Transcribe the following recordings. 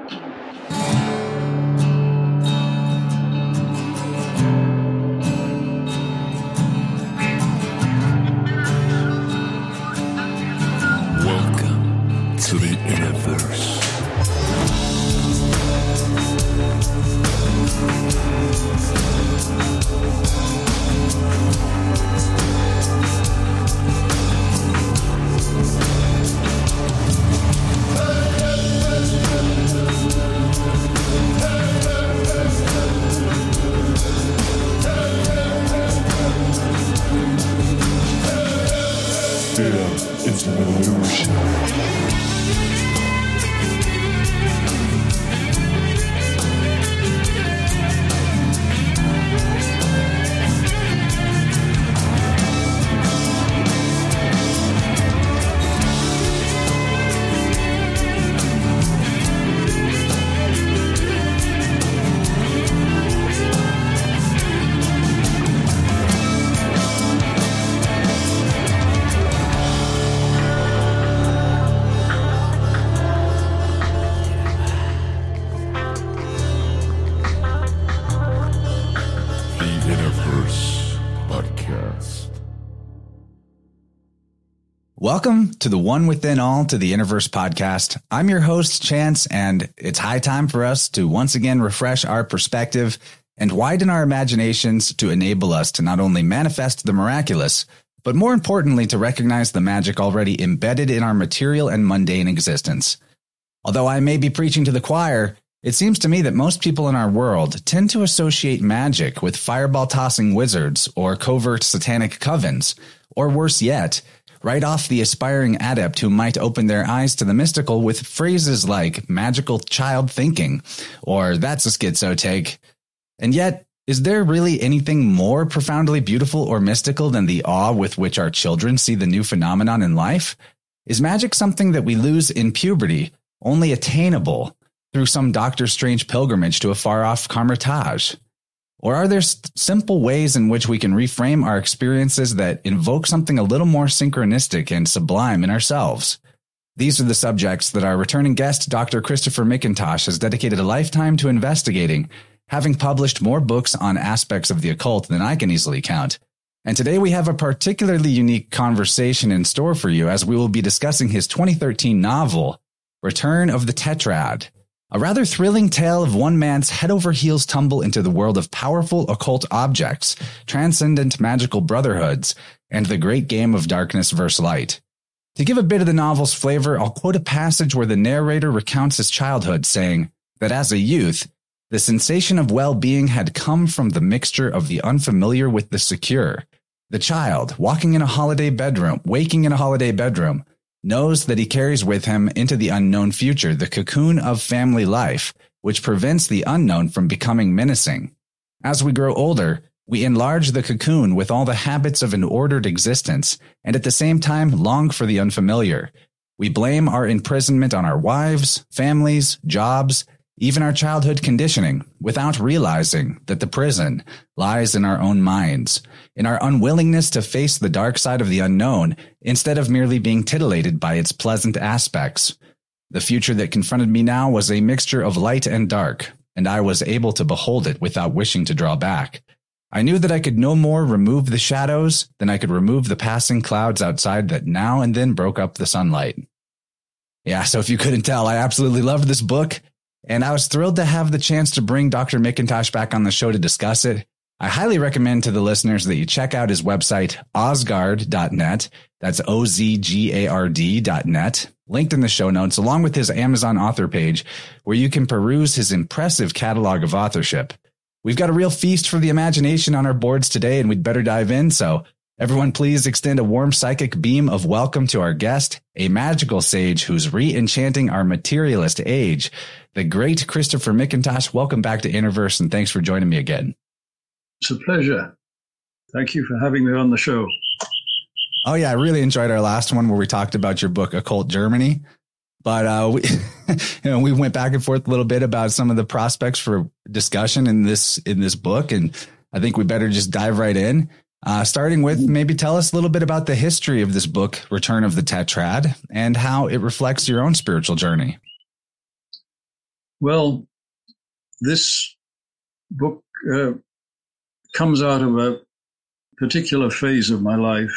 Welcome to the Universe. It's an illusion. Welcome to the One Within All to the Universe podcast. I'm your host, Chance, and it's high time for us to once again refresh our perspective and widen our imaginations to enable us to not only manifest the miraculous, but more importantly, to recognize the magic already embedded in our material and mundane existence. Although I may be preaching to the choir, it seems to me that most people in our world tend to associate magic with fireball-tossing wizards or covert satanic covens, or worse yet, write off the aspiring adept who might open their eyes to the mystical with phrases like magical child thinking, or that's a schizo take. And yet, is there really anything more profoundly beautiful or mystical than the awe with which our children see the new phenomenon in life? Is magic something that we lose in puberty, only attainable through some Doctor Strange pilgrimage to a far-off Carmitage? Or are there simple ways in which we can reframe our experiences that invoke something a little more synchronistic and sublime in ourselves? These are the subjects that our returning guest, Dr. Christopher McIntosh, has dedicated a lifetime to investigating, having published more books on aspects of the occult than I can easily count. And today we have a particularly unique conversation in store for you, as we will be discussing his 2013 novel, Return of the Tetrad. A rather thrilling tale of one man's head-over-heels tumble into the world of powerful occult objects, transcendent magical brotherhoods, and the great game of darkness versus light. To give a bit of the novel's flavor, I'll quote a passage where the narrator recounts his childhood, saying that as a youth, the sensation of well-being had come from the mixture of the unfamiliar with the secure. The child, waking in a holiday bedroom, knows that he carries with him into the unknown future the cocoon of family life, which prevents the unknown from becoming menacing. As we grow older, we enlarge the cocoon with all the habits of an ordered existence, and at the same time long for the unfamiliar. We blame our imprisonment on our wives, families, jobs, even our childhood conditioning, without realizing that the prison lies in our own minds, in our unwillingness to face the dark side of the unknown, instead of merely being titillated by its pleasant aspects. The future that confronted me now was a mixture of light and dark, and I was able to behold it without wishing to draw back. I knew that I could no more remove the shadows than I could remove the passing clouds outside that now and then broke up the sunlight. Yeah, so if you couldn't tell, I absolutely loved this book. And I was thrilled to have the chance to bring Dr. McIntosh back on the show to discuss it. I highly recommend to the listeners that you check out his website, ozgard.net. That's OZGARD.net, linked in the show notes, along with his Amazon author page, where you can peruse his impressive catalog of authorship. We've got a real feast for the imagination on our boards today, and we'd better dive in. So everyone, please extend a warm psychic beam of welcome to our guest, a magical sage who's re-enchanting our materialist age, the great Christopher McIntosh. Welcome back to Interverse, and thanks for joining me again. It's a pleasure. Thank you for having me on the show. Oh, yeah, I really enjoyed our last one where we talked about your book, Occult Germany. But we went back and forth a little bit about some of the prospects for discussion in this book, and I think we better just dive right in. Starting with, maybe tell us a little bit about the history of this book, Return of the Tetrad, and how it reflects your own spiritual journey. Well, this book comes out of a particular phase of my life.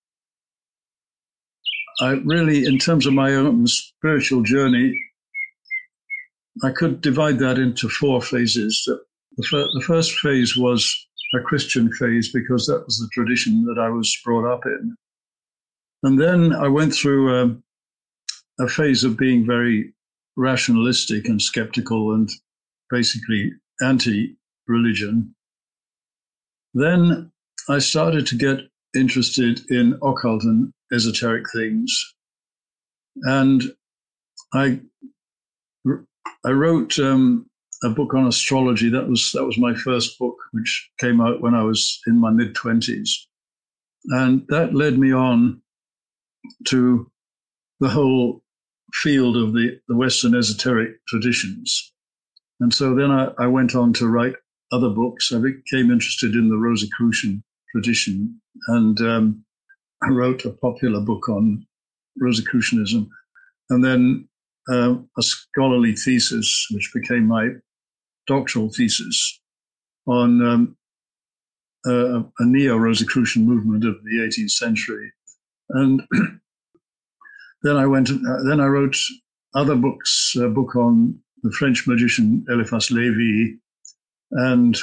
I really, in terms of my own spiritual journey, I could divide that into 4 phases. The first phase was a Christian phase because that was the tradition that I was brought up in. And then I went through a phase of being very rationalistic and skeptical and basically anti-religion. Then I started to get interested in occult and esoteric things. And I wrote a book on astrology. That was my first book, which came out when I was in my mid-20s. And that led me on to the whole field of the Western esoteric traditions. And so then I went on to write other books. I became interested in the Rosicrucian tradition, and I wrote a popular book on Rosicrucianism, and then a scholarly thesis, which became my doctoral thesis, on a neo-Rosicrucian movement of the 18th century. And then I wrote other books, a book on the French magician Eliphas Lévy, and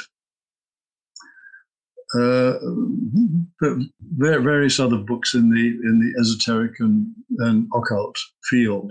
various other books in the esoteric and occult field.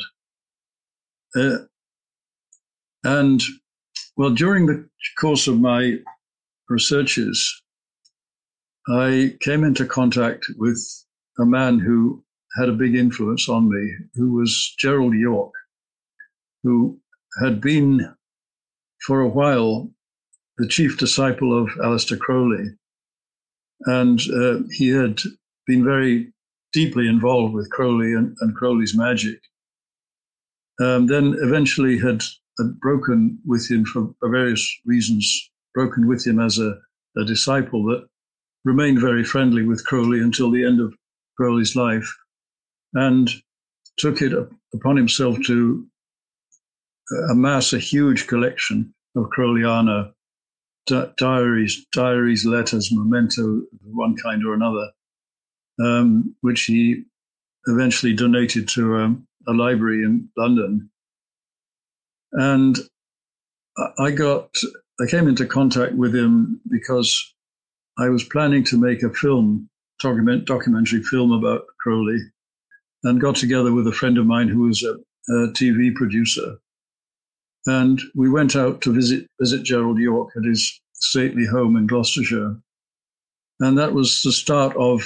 And well, during the course of my researches, I came into contact with a man who had a big influence on me, who was Gerald York, who had been for a while the chief disciple of Aleister Crowley. And he had been very deeply involved with Crowley and Crowley's magic. Then eventually had broken with him for various reasons, broken with him as a disciple, that remained very friendly with Crowley until the end of Crowley's life, and took it upon himself to amass a huge collection of Crowleyana diaries, letters, memento of one kind or another, which he eventually donated to a library in London. And I came into contact with him because I was planning to make a documentary film about Crowley, and got together with a friend of mine who was a TV producer. And we went out to visit Gerald York at his stately home in Gloucestershire. And that was the start of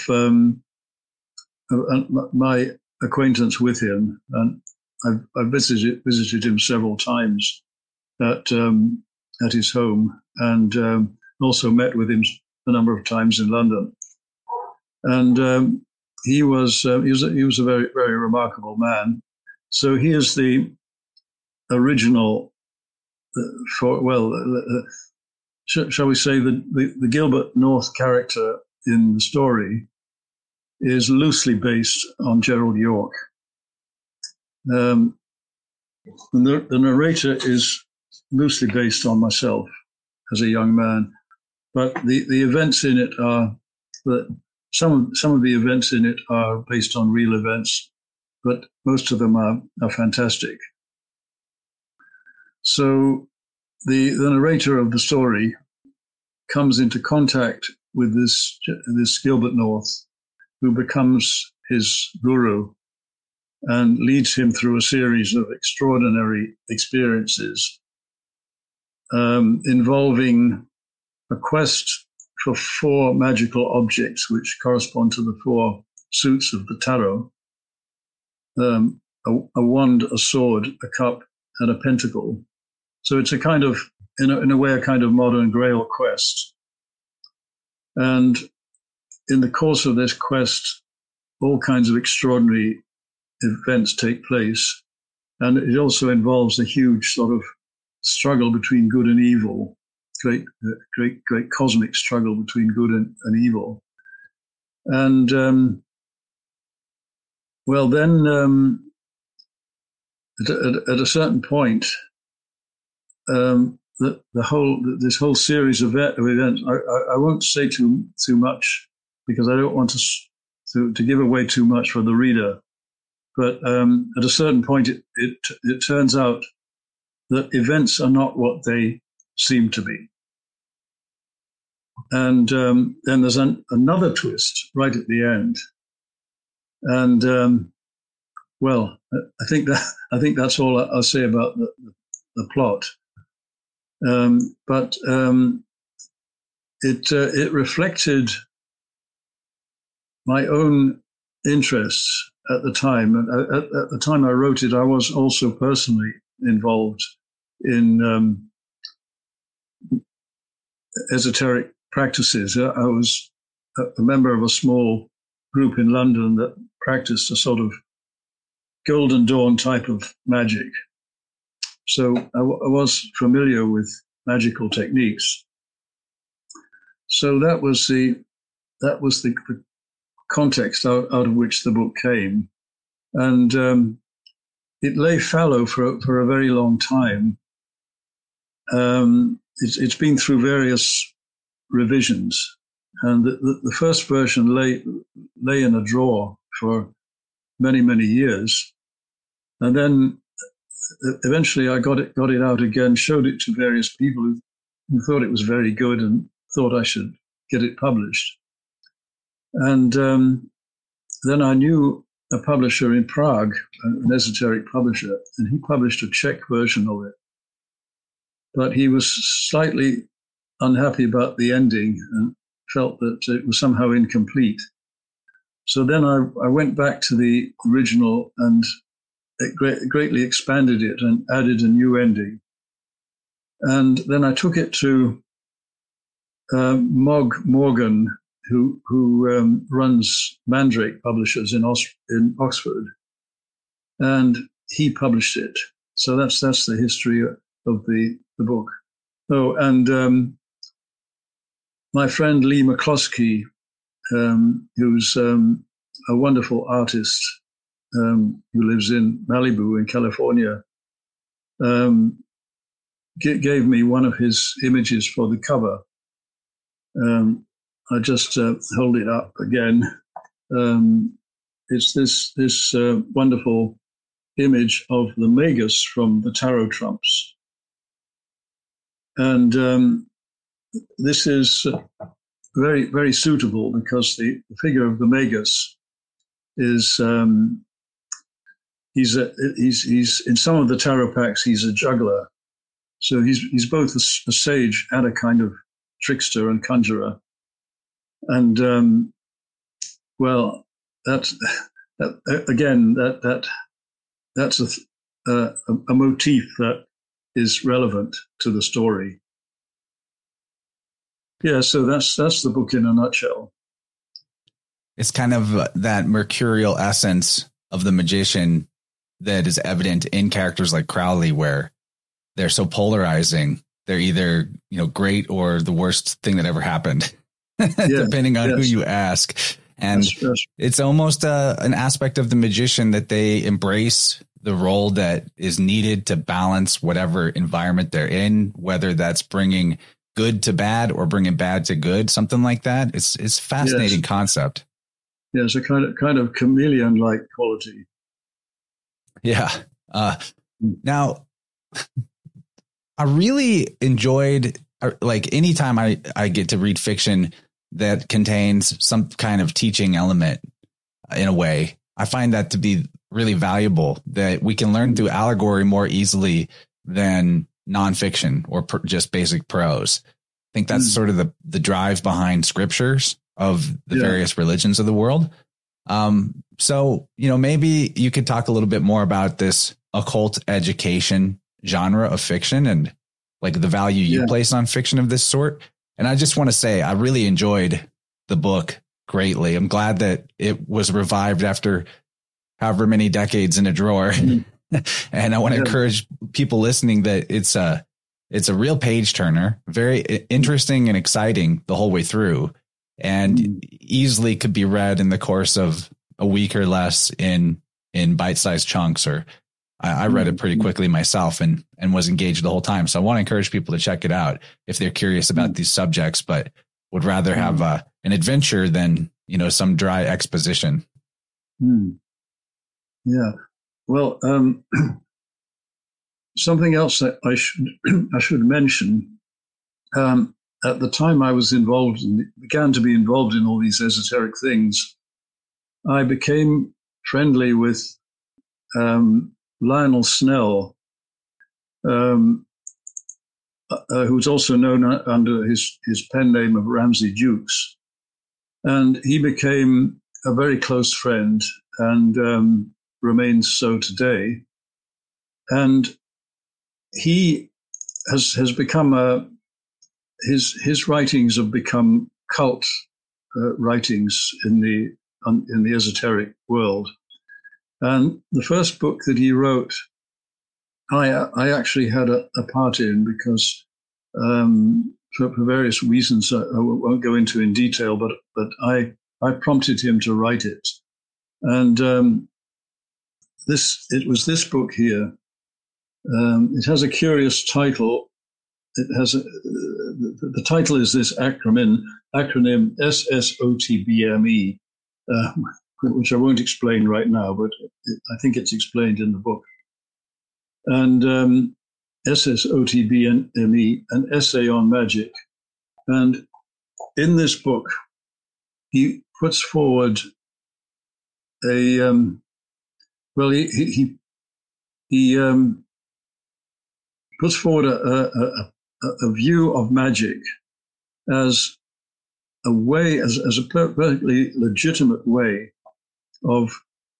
my acquaintance with him. And I visited him several times at his home, and also met with him a number of times in London. And he was a very, very remarkable man. So he is the original, shall we say, the Gilbert North character in the story is loosely based on Gerald York. The narrator is loosely based on myself as a young man, but the events in it are some of the events in it are based on real events, but most of them are fantastic. So the narrator of the story comes into contact with this Gilbert North, who becomes his guru and leads him through a series of extraordinary experiences involving a quest for 4 magical objects which correspond to the 4 suits of the tarot: a wand, a sword, a cup, and a pentacle. So it's a kind of, in a way, a kind of modern Grail quest. And in the course of this quest, all kinds of extraordinary events take place. And it also involves a huge sort of struggle between good and evil, great cosmic struggle between good and evil. And, then at a certain point, this whole series of events. I won't say too much because I don't want to give away too much for the reader. But at a certain point, it turns out that events are not what they seem to be. And then there's another twist right at the end. And well, I think that's all I'll say about the plot. But it reflected my own interests at the time. At the time I wrote it, I was also personally involved in esoteric practices. I was a member of a small group in London that practiced a sort of Golden Dawn type of magic. So I was familiar with magical techniques. So that was the context out of which the book came. And it lay fallow for a very long time. It's been through various revisions. And the first version lay in a drawer for many, many years. And then eventually I got it out again, showed it to various people who thought it was very good and thought I should get it published. And then I knew a publisher in Prague, an esoteric publisher, and he published a Czech version of it. But he was slightly unhappy about the ending and felt that it was somehow incomplete. So then I went back to the original and it greatly expanded it and added a new ending. And then I took it to Mog Morgan, who runs Mandrake Publishers in Oxford, and he published it. So that's the history of the book. Oh, and my friend Lee McCloskey, who's a wonderful artist who lives in Malibu in California, gave me one of his images for the cover. I just hold it up again. It's this wonderful image of the Magus from the Tarot Trumps. And this is very, very suitable because the figure of the Magus is he's in some of the tarot packs he's a juggler, so he's both a sage and a kind of trickster and conjurer, and well, that's a motif that is relevant to the story. Yeah, so that's the book in a nutshell. It's kind of that mercurial essence of the magician that is evident in characters like Crowley, where they're so polarizing. They're either, great or the worst thing that ever happened, depending on who you ask. And it's almost an aspect of the magician that they embrace the role that is needed to balance whatever environment they're in, whether that's bringing good to bad or bringing bad to good, something like that. It's a fascinating concept. Yeah, it's a kind of chameleon-like quality. Yeah. Now, I really enjoyed, like, anytime I get to read fiction that contains some kind of teaching element in a way, I find that to be really valuable, that we can learn through allegory more easily than nonfiction or just basic prose. I think that's sort of the drive behind scriptures of the various religions of the world. So, maybe you could talk a little bit more about this occult education genre of fiction and like the value you place on fiction of this sort. And I just want to say, I really enjoyed the book greatly. I'm glad that it was revived after however many decades in a drawer. And I want to encourage people listening that it's a real page turner, very interesting and exciting the whole way through, and easily could be read in the course of a week or less in bite-sized chunks, or I read it pretty quickly myself and was engaged the whole time. So I want to encourage people to check it out if they're curious about these subjects, but would rather have an adventure than, some dry exposition. Yeah. Well, something else that I should mention. At the time I was began to be involved in all these esoteric things, I became friendly with Lionel Snell, who's also known under his pen name of Ramsey Jukes. And he became a very close friend and remains so today. And he has become his writings have become cult writings in the esoteric world. And the first book that he wrote, I actually had a part in because for various reasons I won't go into in detail, but I prompted him to write it. And it was this book here. It has a curious title. It has the title is this acronym SSOTBME, which I won't explain right now, but I think it's explained in the book. And SSOTBME, an essay on magic. And in this book, he puts forward he puts forward a view of magic as a way, as a perfectly legitimate way of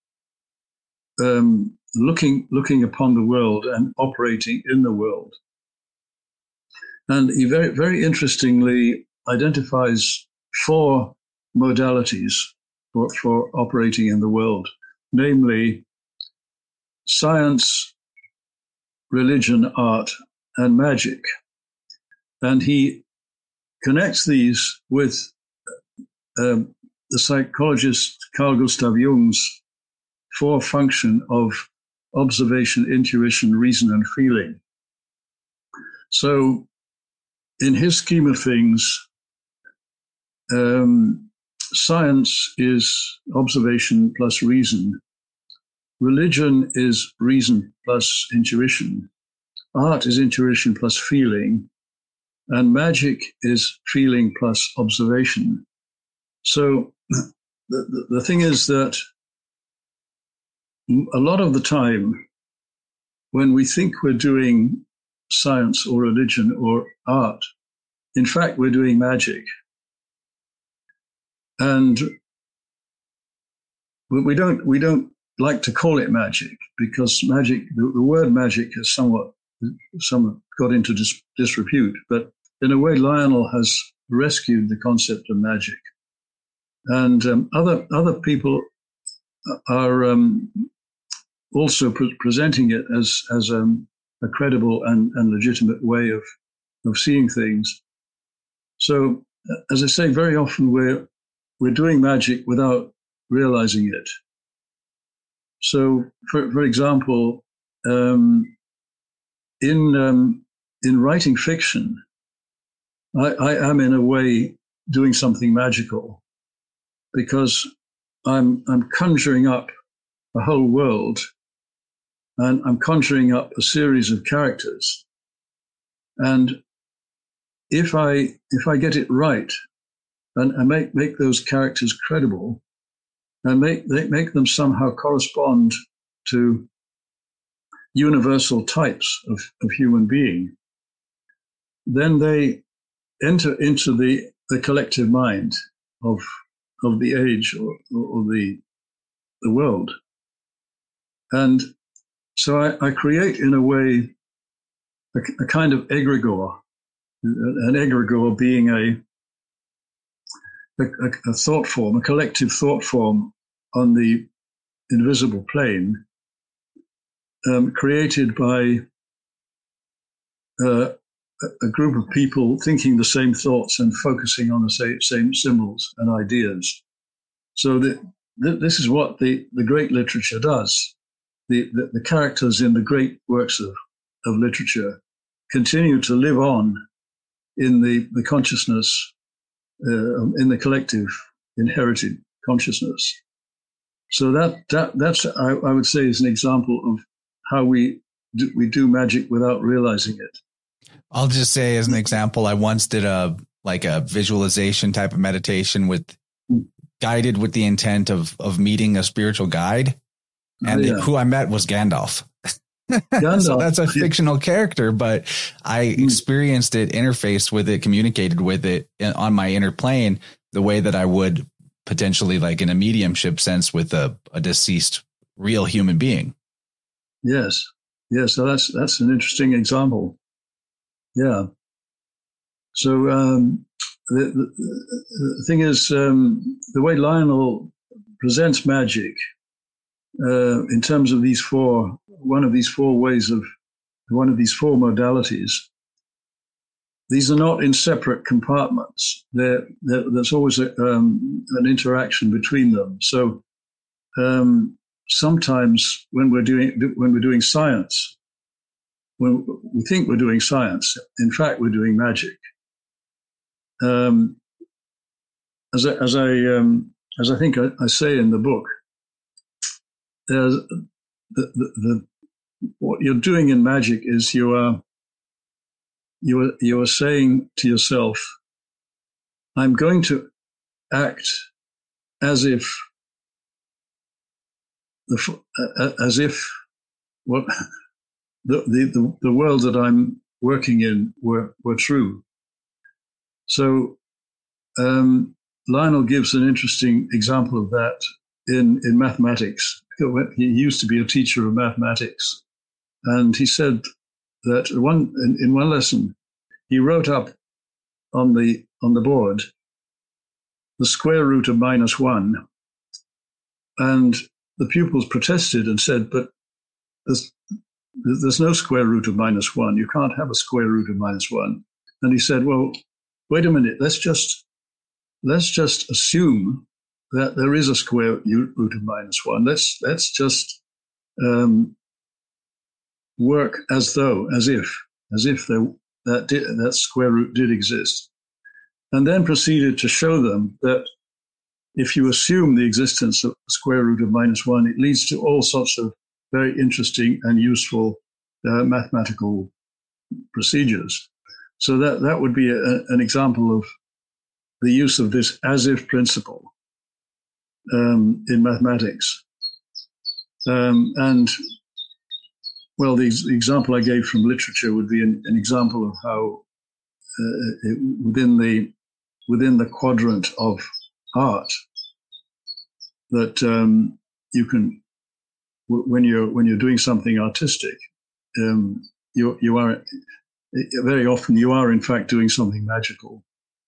looking upon the world and operating in the world. And he very, very interestingly identifies 4 modalities for operating in the world, namely science, religion, art, and magic. And he connects these with the psychologist Carl Gustav Jung's 4 function of observation, intuition, reason, and feeling. So in his scheme of things, science is observation plus reason. Religion is reason plus intuition. Art is intuition plus feeling. And magic is feeling plus observation. So the thing is that a lot of the time, when we think we're doing science or religion or art, in fact, we're doing magic. And we don't like to call it magic because magic, the word magic has somewhat got into disrepute. But in a way, Lionel has rescued the concept of magic. And other people are also presenting it as a credible and legitimate way of seeing things. So, as I say, very often we're doing magic without realizing it. So, for example, in writing fiction, I am in a way doing something magical because I'm conjuring up a whole world, and I'm conjuring up a series of characters. And if I get it right, and make those characters credible, and make them somehow correspond to universal types of human being, then they enter into the collective mind of the age or the world. And so I create, in a way, a kind of egregore, an egregore being a thought form, a collective thought form on the invisible plane, created by a group of people thinking the same thoughts and focusing on the same symbols and ideas. So this is what the great literature does. the characters in the great works of literature continue to live on in the consciousness, in the collective inherited consciousness. So that's I would say is an example of how we do magic without realizing it. I'll just say as an example, I once did a visualization type of meditation guided with the intent of meeting a spiritual guide. And who I met was Gandalf. So that's a fictional character, but I experienced it, interfaced with it, communicated with it on my inner plane the way that I would potentially like in a mediumship sense with a deceased real human being. Yes. So that's an interesting example. Yeah. So the thing is, the way Lionel presents magic in terms of one of these four modalities, these are not in separate compartments. There's always an interaction between them. So sometimes when we're doing science, when we think we're doing science, in fact we're doing magic. As I think I say in the book, there's what you're doing in magic is you are saying to yourself, I'm going to act as if what the world that I'm working in were true. So Lionel gives an interesting example of that in mathematics. He used to be a teacher of mathematics, and he said that in one lesson he wrote up on the board the square root of -1, and the pupils protested and said, "But there's no square root of -1. You can't have a square root of -1." And he said, "Well, wait a minute. Let's just assume that there is a square root of -1. Let's just work as if that square root did exist," and then proceeded to show them that if you assume the existence of a square root of -1, it leads to all sorts of very interesting and useful mathematical procedures. So that would be an example of the use of this as-if principle in mathematics. And, well, the example I gave from literature would be an example of how within the quadrant of art that you can, when you're doing something artistic, you are very often in fact doing something magical.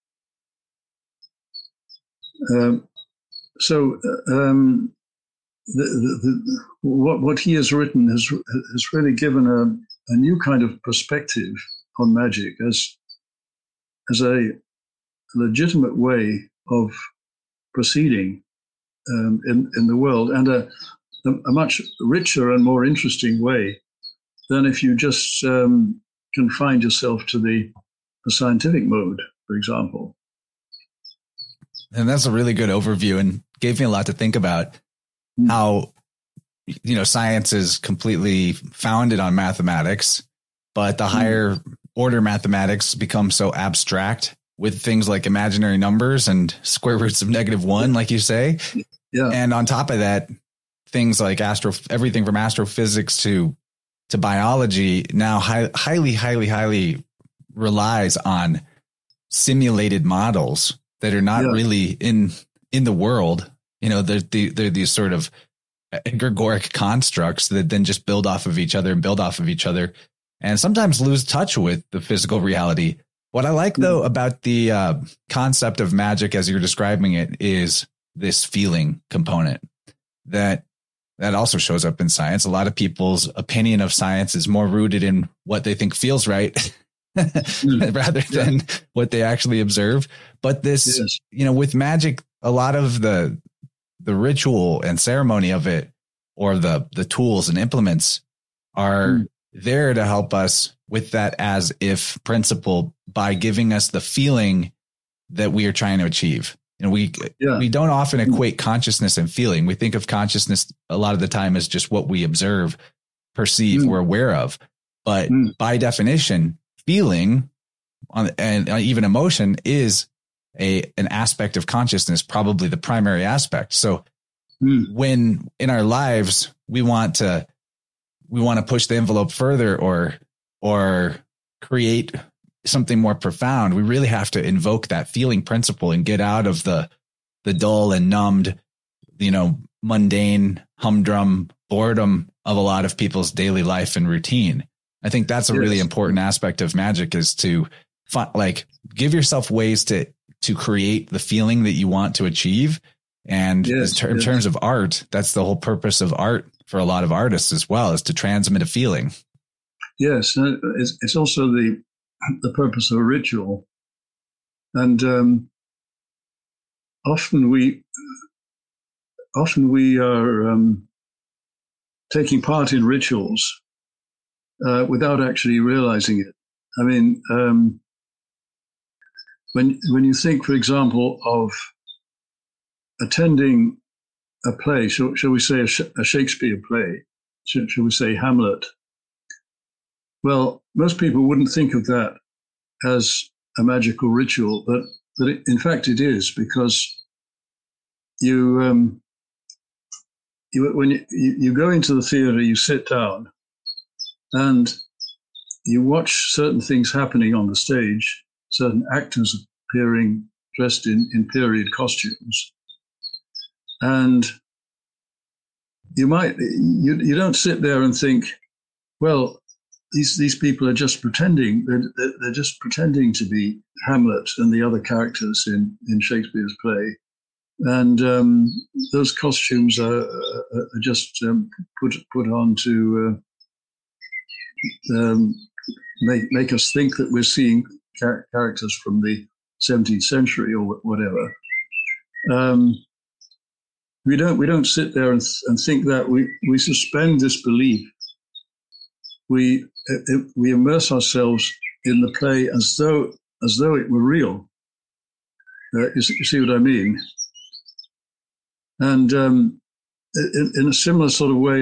What he has written has really given a new kind of perspective on magic as a legitimate way of proceeding in the world, and a much richer and more interesting way than if you just confined yourself to the scientific mode, for example. And that's a really good overview and gave me a lot to think about how, science is completely founded on mathematics, but the higher order mathematics become so abstract with things like imaginary numbers and square roots of -1, like you say. Yeah. And on top of that, things like everything from astrophysics to biology now highly relies on simulated models that are not really in the world. They're these sort of egregoric constructs that then just build off of each other and sometimes lose touch with the physical reality. What I like, though, about the concept of magic as you're describing it is this feeling component that also shows up in science. A lot of people's opinion of science is more rooted in what they think feels right rather than what they actually observe. But this, with magic, a lot of the ritual and ceremony of it or the tools and implements are there to help us with that as if principle by giving us the feeling that we are trying to achieve. And we don't often equate consciousness and feeling. We think of consciousness a lot of the time as just what we observe, perceive, or aware of. But by definition, feeling and even emotion is an aspect of consciousness, probably the primary aspect. So when in our lives we want to push the envelope further or create something more profound, we really have to invoke that feeling principle and get out of the dull and numbed, mundane, humdrum boredom of a lot of people's daily life and routine. I think that's a really important aspect of magic, is to give yourself ways to create the feeling that you want to achieve. And in terms of art, that's the whole purpose of art for a lot of artists as well, is to transmit a feeling. Yes. It's also the purpose of a ritual. And often we are taking part in rituals without actually realizing it. I mean, when you think, for example, of attending a play, shall we say a Shakespeare play, shall we say Hamlet? Well, most people wouldn't think of that as a magical ritual, but in fact it is, because when you go into the theater, you sit down and you watch certain things happening on the stage, certain actors appearing dressed in period costumes. And you don't sit there and think, well, these people are just pretending. They're just pretending to be Hamlet and the other characters in Shakespeare's play. And those costumes are just put on to make us think that we're seeing characters from the 17th century or whatever. We don't sit there and think that. We suspend this belief. We immerse ourselves in the play as though it were real. You see what I mean? And in a similar sort of way,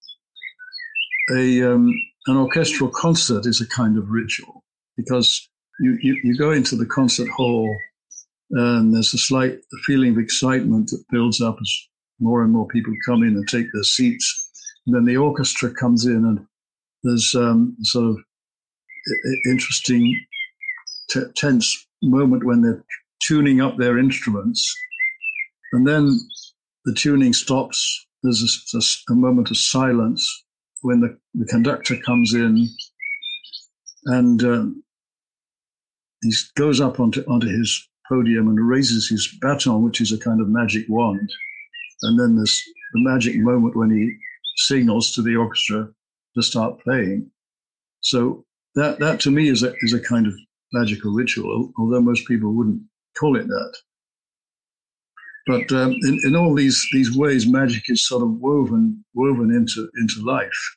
an orchestral concert is a kind of ritual, because you go into the concert hall and there's a slight feeling of excitement that builds up as more and more people come in and take their seats. And then the orchestra comes in, and there's sort of interesting, tense moment when they're tuning up their instruments. And then the tuning stops. There's a moment of silence when the conductor comes in, and he goes up onto his podium and raises his baton, which is a kind of magic wand. And then there's the magic moment when he signals to the orchestra to start playing. So that to me is a kind of magical ritual, although most people wouldn't call it that. But in all these ways, magic is sort of woven into life.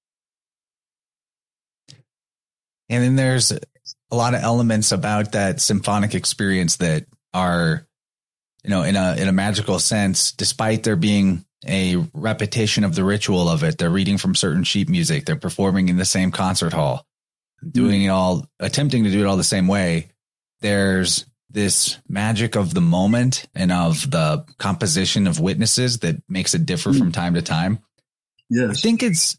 And then there's a lot of elements about that symphonic experience that are, in a magical sense, despite there being a repetition of the ritual of it. They're reading from certain sheet music. They're performing in the same concert hall, doing it all, attempting to do it all the same way. There's this magic of the moment and of the composition of witnesses that makes it differ from time to time. Yes. I think it's,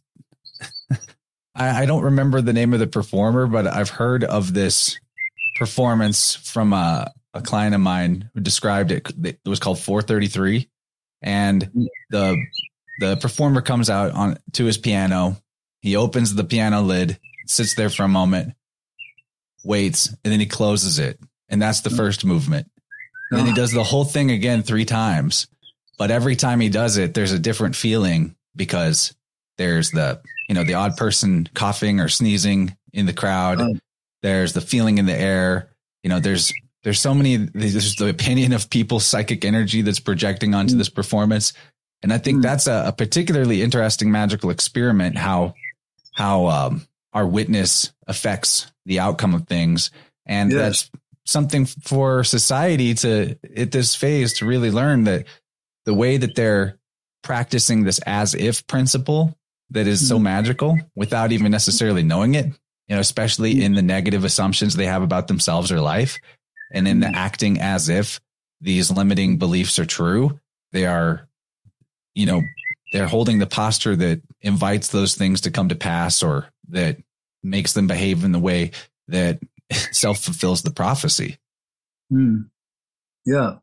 I don't remember the name of the performer, but I've heard of this performance from a client of mine who described it. It was called 433. And the performer comes out to his piano. He opens the piano lid, sits there for a moment, waits, and then he closes it. And that's the first movement. And then he does the whole thing again 3 times. But every time he does it, there's a different feeling, because there's the odd person coughing or sneezing in the crowd. There's the feeling in the air. There's so many, there's the opinion of people's psychic energy that's projecting onto this performance. And I think that's a particularly interesting magical experiment, how our witness affects the outcome of things. And that's something for society to, at this phase, to really learn that the way that they're practicing this as if principle that is so magical without even necessarily knowing it, especially in the negative assumptions they have about themselves or life, and in the acting as if these limiting beliefs are true, they are, they're holding the posture that invites those things to come to pass, or that makes them behave in the way that self-fulfills the prophecy. Yeah.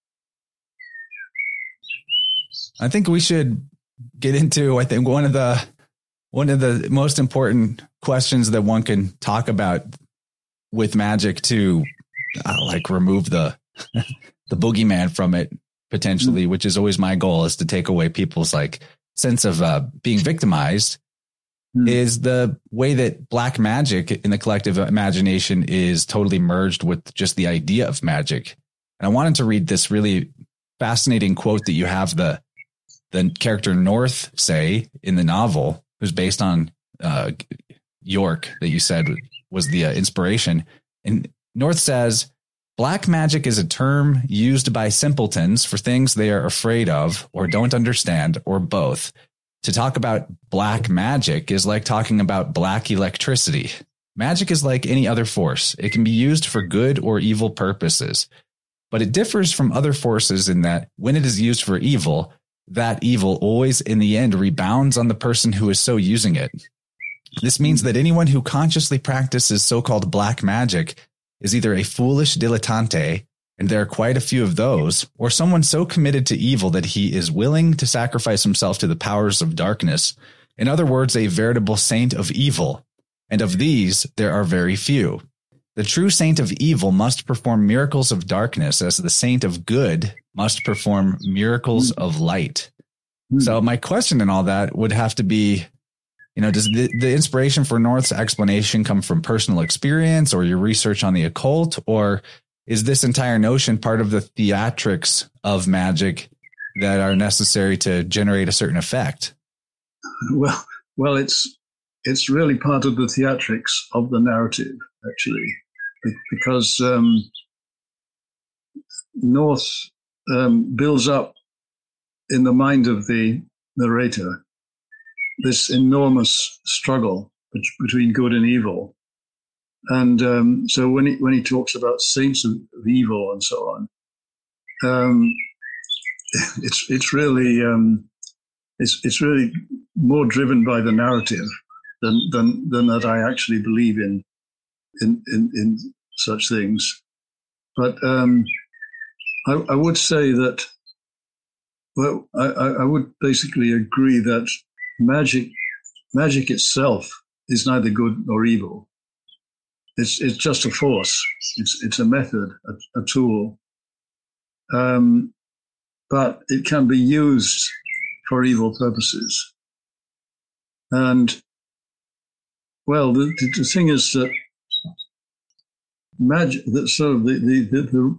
I think we should get into, I think, one of the most important questions that one can talk about with magic to remove the boogeyman from it potentially, which is always my goal, is to take away people's sense of being victimized, is the way that black magic in the collective imagination is totally merged with just the idea of magic. And I wanted to read this really fascinating quote that you have the character North say in the novel, who's based on York, that you said was the inspiration. And North says, "Black magic is a term used by simpletons for things they are afraid of or don't understand, or both. To talk about black magic is like talking about black electricity. Magic is like any other force. It can be used for good or evil purposes, but it differs from other forces in that when it is used for evil, that evil always in the end rebounds on the person who is so using it. This means that anyone who consciously practices so-called black magic is either a foolish dilettante, and there are quite a few of those, or someone so committed to evil that he is willing to sacrifice himself to the powers of darkness. In other words, a veritable saint of evil. And of these, there are very few. The true saint of evil must perform miracles of darkness, as the saint of good must perform miracles of light." So my question in all that would have to be, does the inspiration for North's explanation come from personal experience or your research on the occult, or is this entire notion part of the theatrics of magic that are necessary to generate a certain effect? Well, it's really part of the theatrics of the narrative, actually, because North builds up in the mind of the narrator this enormous struggle between good and evil. And so when he talks about saints of evil and so on, it's really more driven by the narrative than that I actually believe in such things. But I would say that, well, I would basically agree that magic itself is neither good nor evil. It's just a force. It's a method, a tool. But it can be used for evil purposes. And, well, the thing is that magic, that sort of the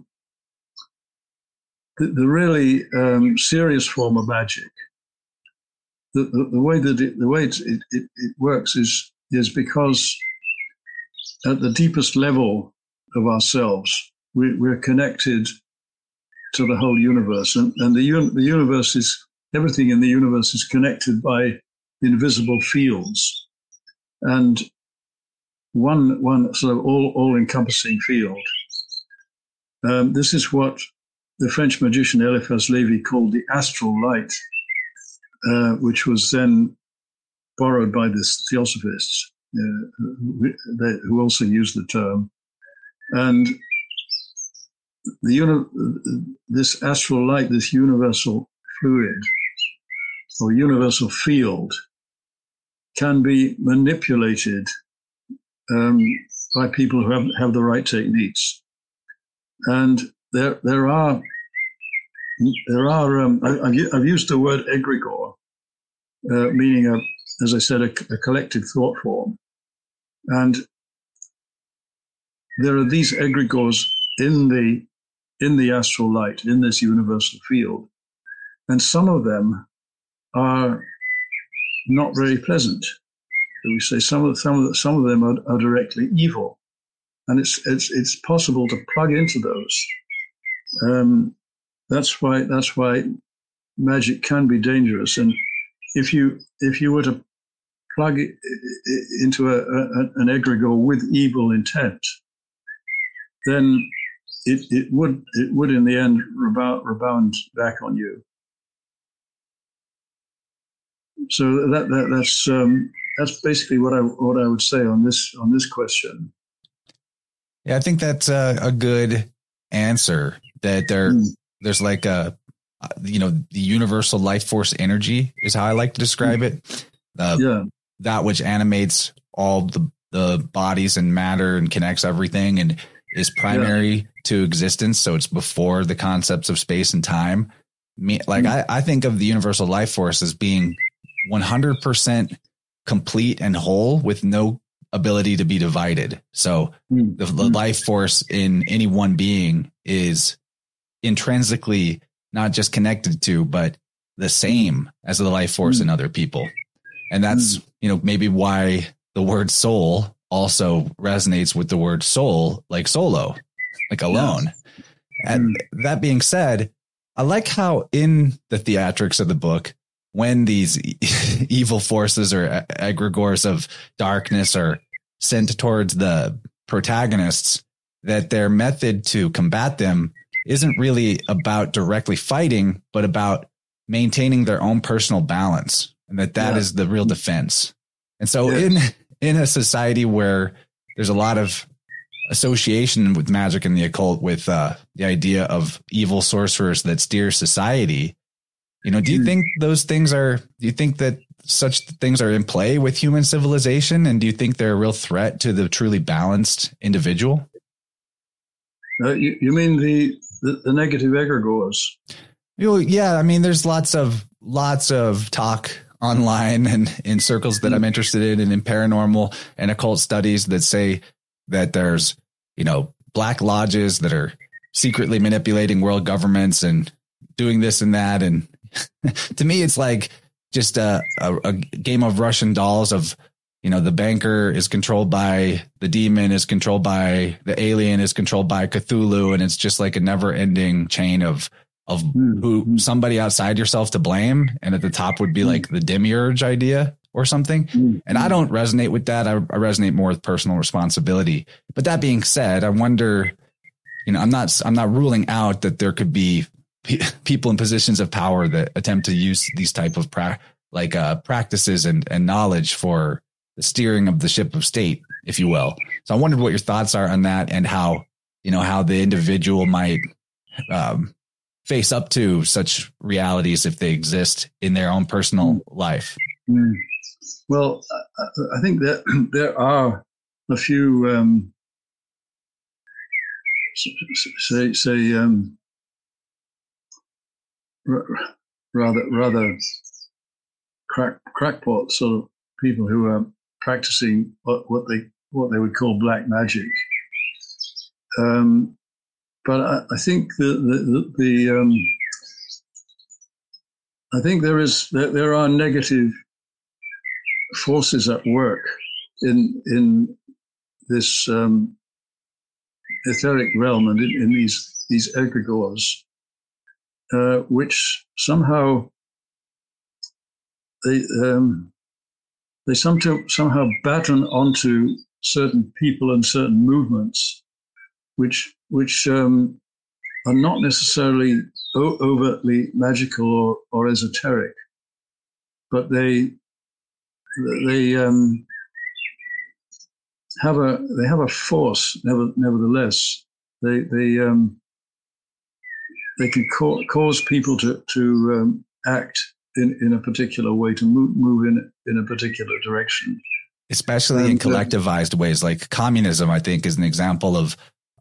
really serious form of magic, the way it works is because at the deepest level of ourselves, we're connected to the whole universe, and the universe is, everything in the universe is connected by invisible fields, and one sort of all-encompassing field. This is what the French magician Eliphas Lévy called the astral light, which was then borrowed by the theosophists, who also used the term. And this astral light, this universal fluid or universal field, can be manipulated by people who have the right techniques. And there are I've used the word egregore, meaning as I said, a collective thought form. And there are these egregores in the astral light, in this universal field. And some of them are not very pleasant. We say some of them are directly evil, and it's possible to plug into those. That's why magic can be dangerous. And if you were to plug it into an egregore with evil intent, then it would in the end rebound back on you. So that's basically what I would say on this question. Yeah, I think that's a good answer. That there's like the universal life force energy is how I like to describe it. That which animates all the bodies and matter and connects everything and is primary to existence. So it's before the concepts of space and time. I think of the universal life force as being 100% complete and whole with no ability to be divided. So the life force in any one being is intrinsically not just connected to, but the same as the life force in other people. And that's, maybe why the word soul also resonates with the word soul, like solo, like alone. And that being said, I like how in the theatrics of the book, when these evil forces or egregores of darkness are sent towards the protagonists, that their method to combat them isn't really about directly fighting, but about maintaining their own personal balance, and that is the real defense. And so in a society where there's a lot of association with magic and the occult, with the idea of evil sorcerers that steer society, do you think that such things are in play with human civilization? And do you think they're a real threat to the truly balanced individual? You mean the negative egregores? Yeah. I mean, there's lots of talk online and in circles that I'm interested in and in paranormal and occult studies that say that there's, black lodges that are secretly manipulating world governments and doing this and that. And to me, it's like just a game of Russian dolls of, the banker is controlled by the demon, is controlled by the alien, is controlled by Cthulhu. And it's just like a never ending chain of who somebody outside yourself to blame. And at the top would be like the demiurge idea or something. And I don't resonate with that. I resonate more with personal responsibility. But that being said, I wonder, I'm not ruling out that there could be people in positions of power that attempt to use these type of practices and knowledge for the steering of the ship of state, if you will. So I wondered what your thoughts are on that, and how the individual might face up to such realities if they exist in their own personal life. Well, I think that there are a few, rather crackpot sort of people who are practicing what they would call black magic. But I think I think there are negative forces at work in this etheric realm and in these egregores, which somehow they somehow batten onto certain people and certain movements, which are not necessarily overtly magical or esoteric, but they have a force. Nevertheless, they can cause people to act in a particular way, to move in a particular direction, especially in collectivized ways. Like communism, I think, is an example of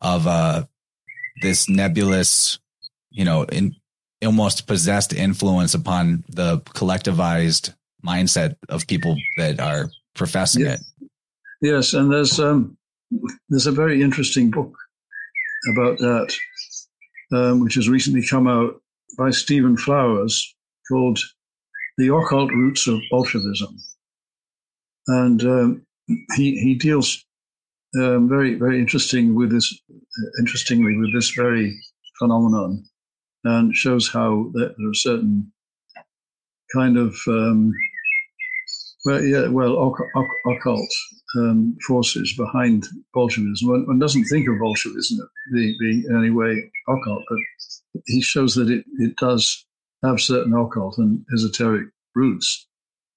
this nebulous, in almost possessed influence upon the collectivized mindset of people that are professing it. Yes, and there's a very interesting book about that, which has recently come out by Stephen Flowers, called the occult roots of Bolshevism. And he deals very, very interestingly with this very phenomenon, and shows how there are certain kind of occult forces behind Bolshevism. One doesn't think of Bolshevism being in any way occult, but he shows that it does have certain occult and esoteric roots.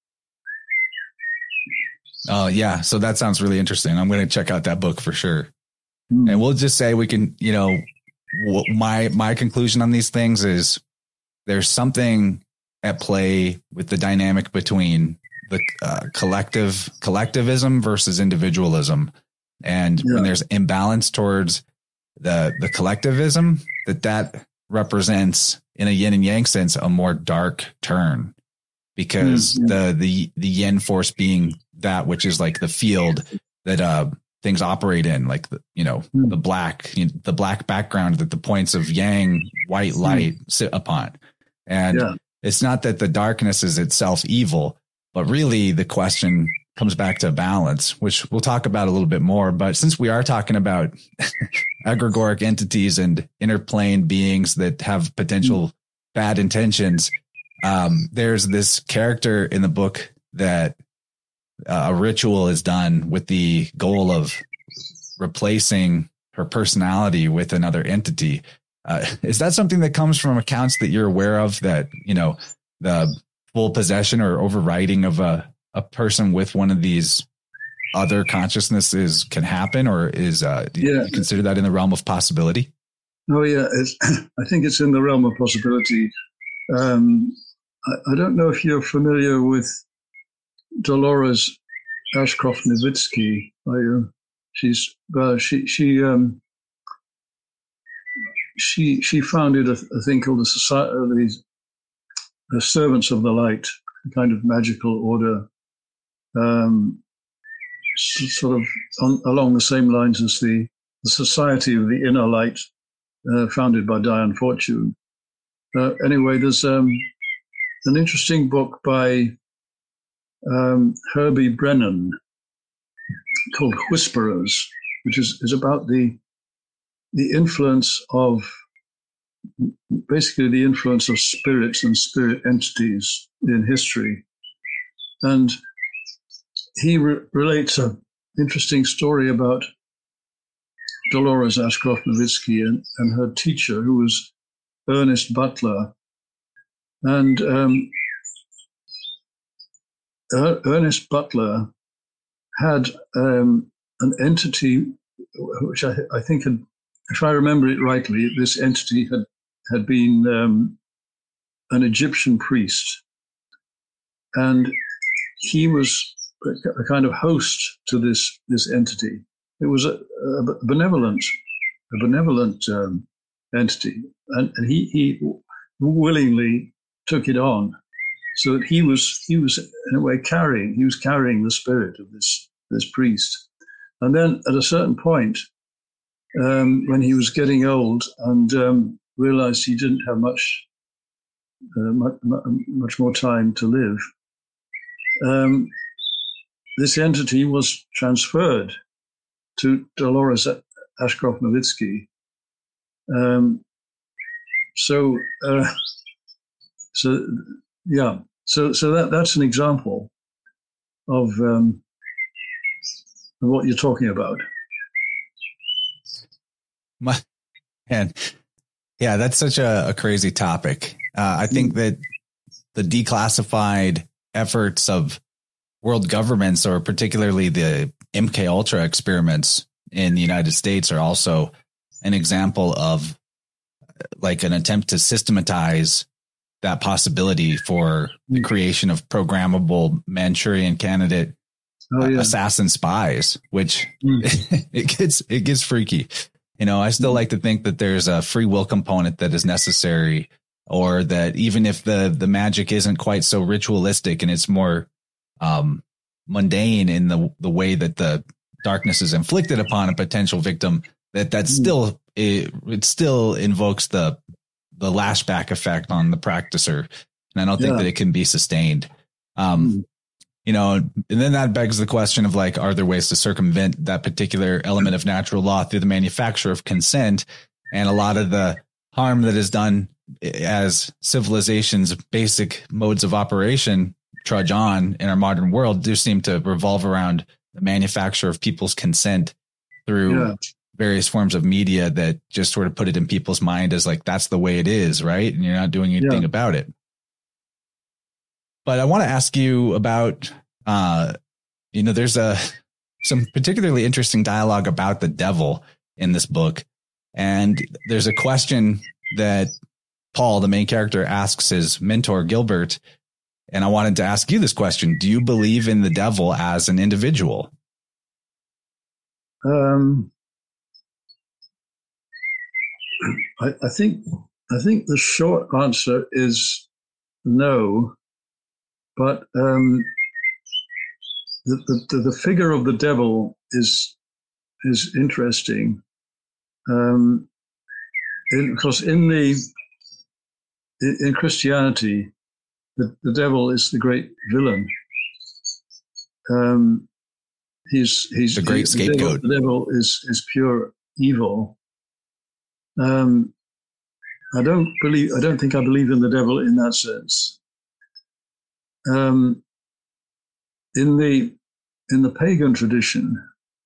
Oh, yeah. So that sounds really interesting. I'm going to check out that book for sure. And we'll just say we can, my conclusion on these things is there's something at play with the dynamic between the collectivism versus individualism. And when there's imbalance towards the collectivism, that represents, in a yin and yang sense, a more dark turn, because the yin force being that which is like the field that things operate in, like the black background that the points of yang white light sit upon. And it's not that the darkness is itself evil, but really the question comes back to balance, which we'll talk about a little bit more. But since we are talking about egregoric entities and interplane beings that have potential bad intentions, there's this character in the book that a ritual is done with the goal of replacing her personality with another entity. Is that something that comes from accounts that you're aware of, that, the full possession or overriding of a person with one of these other consciousnesses can happen, or is do you consider that in the realm of possibility? Oh, yeah. I think it's in the realm of possibility. I don't know if you're familiar with Dolores Ashcroft-Nowitzki. She founded a thing called the Society, the Servants of the Light, a kind of magical order, sort of along the same lines as the Society of the Inner Light, founded by Diane Fortune. Anyway, there's an interesting book by Herbie Brennan called Whisperers, which is about the influence of, basically the influence of spirits and spirit entities in history. And he relates an interesting story about Dolores Ashcroft-Nowitzki and her teacher, who was Ernest Butler. And Ernest Butler had an entity which I think had, if I remember it rightly, this entity had been an Egyptian priest, and he was a kind of host to this entity. It was a benevolent entity, and he willingly took it on, so that he was in a way carrying the spirit of this priest. And then at a certain point, when he was getting old and realized he didn't have much more time to live, this entity was transferred to Dolores Ashcroft-Nowitzki. So that's an example of what you're talking about. Man, yeah, that's such a crazy topic. I think that the declassified efforts of world governments, or particularly the MK Ultra experiments in the United States, are also an example of like an attempt to systematize that possibility for the creation of programmable Manchurian candidate assassin spies, which it gets freaky. I still like to think that there's a free will component that is necessary, or that even if the magic isn't quite so ritualistic and it's more mundane in the way that the darkness is inflicted upon a potential victim, that still it still invokes the lashback effect on the practicer. And I don't think that it can be sustained. You know, and then that begs the question of like, are there ways to circumvent that particular element of natural law through the manufacture of consent? And a lot of the harm that is done as civilization's basic modes of operation trudge on in our modern world do seem to revolve around the manufacture of people's consent through various forms of media that just sort of put it in people's mind as like, that's the way it is, right? And you're not doing anything about it. But I want to ask you about, you know, there's some particularly interesting dialogue about the devil in this book. And there's a question that Paul, the main character, asks his mentor, Gilbert. And I wanted to ask you this question. Do you believe in the devil as an individual? I think the short answer is no. But the figure of the devil is interesting, because in Christianity, the devil is the great villain. He's the great scapegoat. The devil is pure evil. I don't think I believe in the devil in that sense. In the pagan tradition,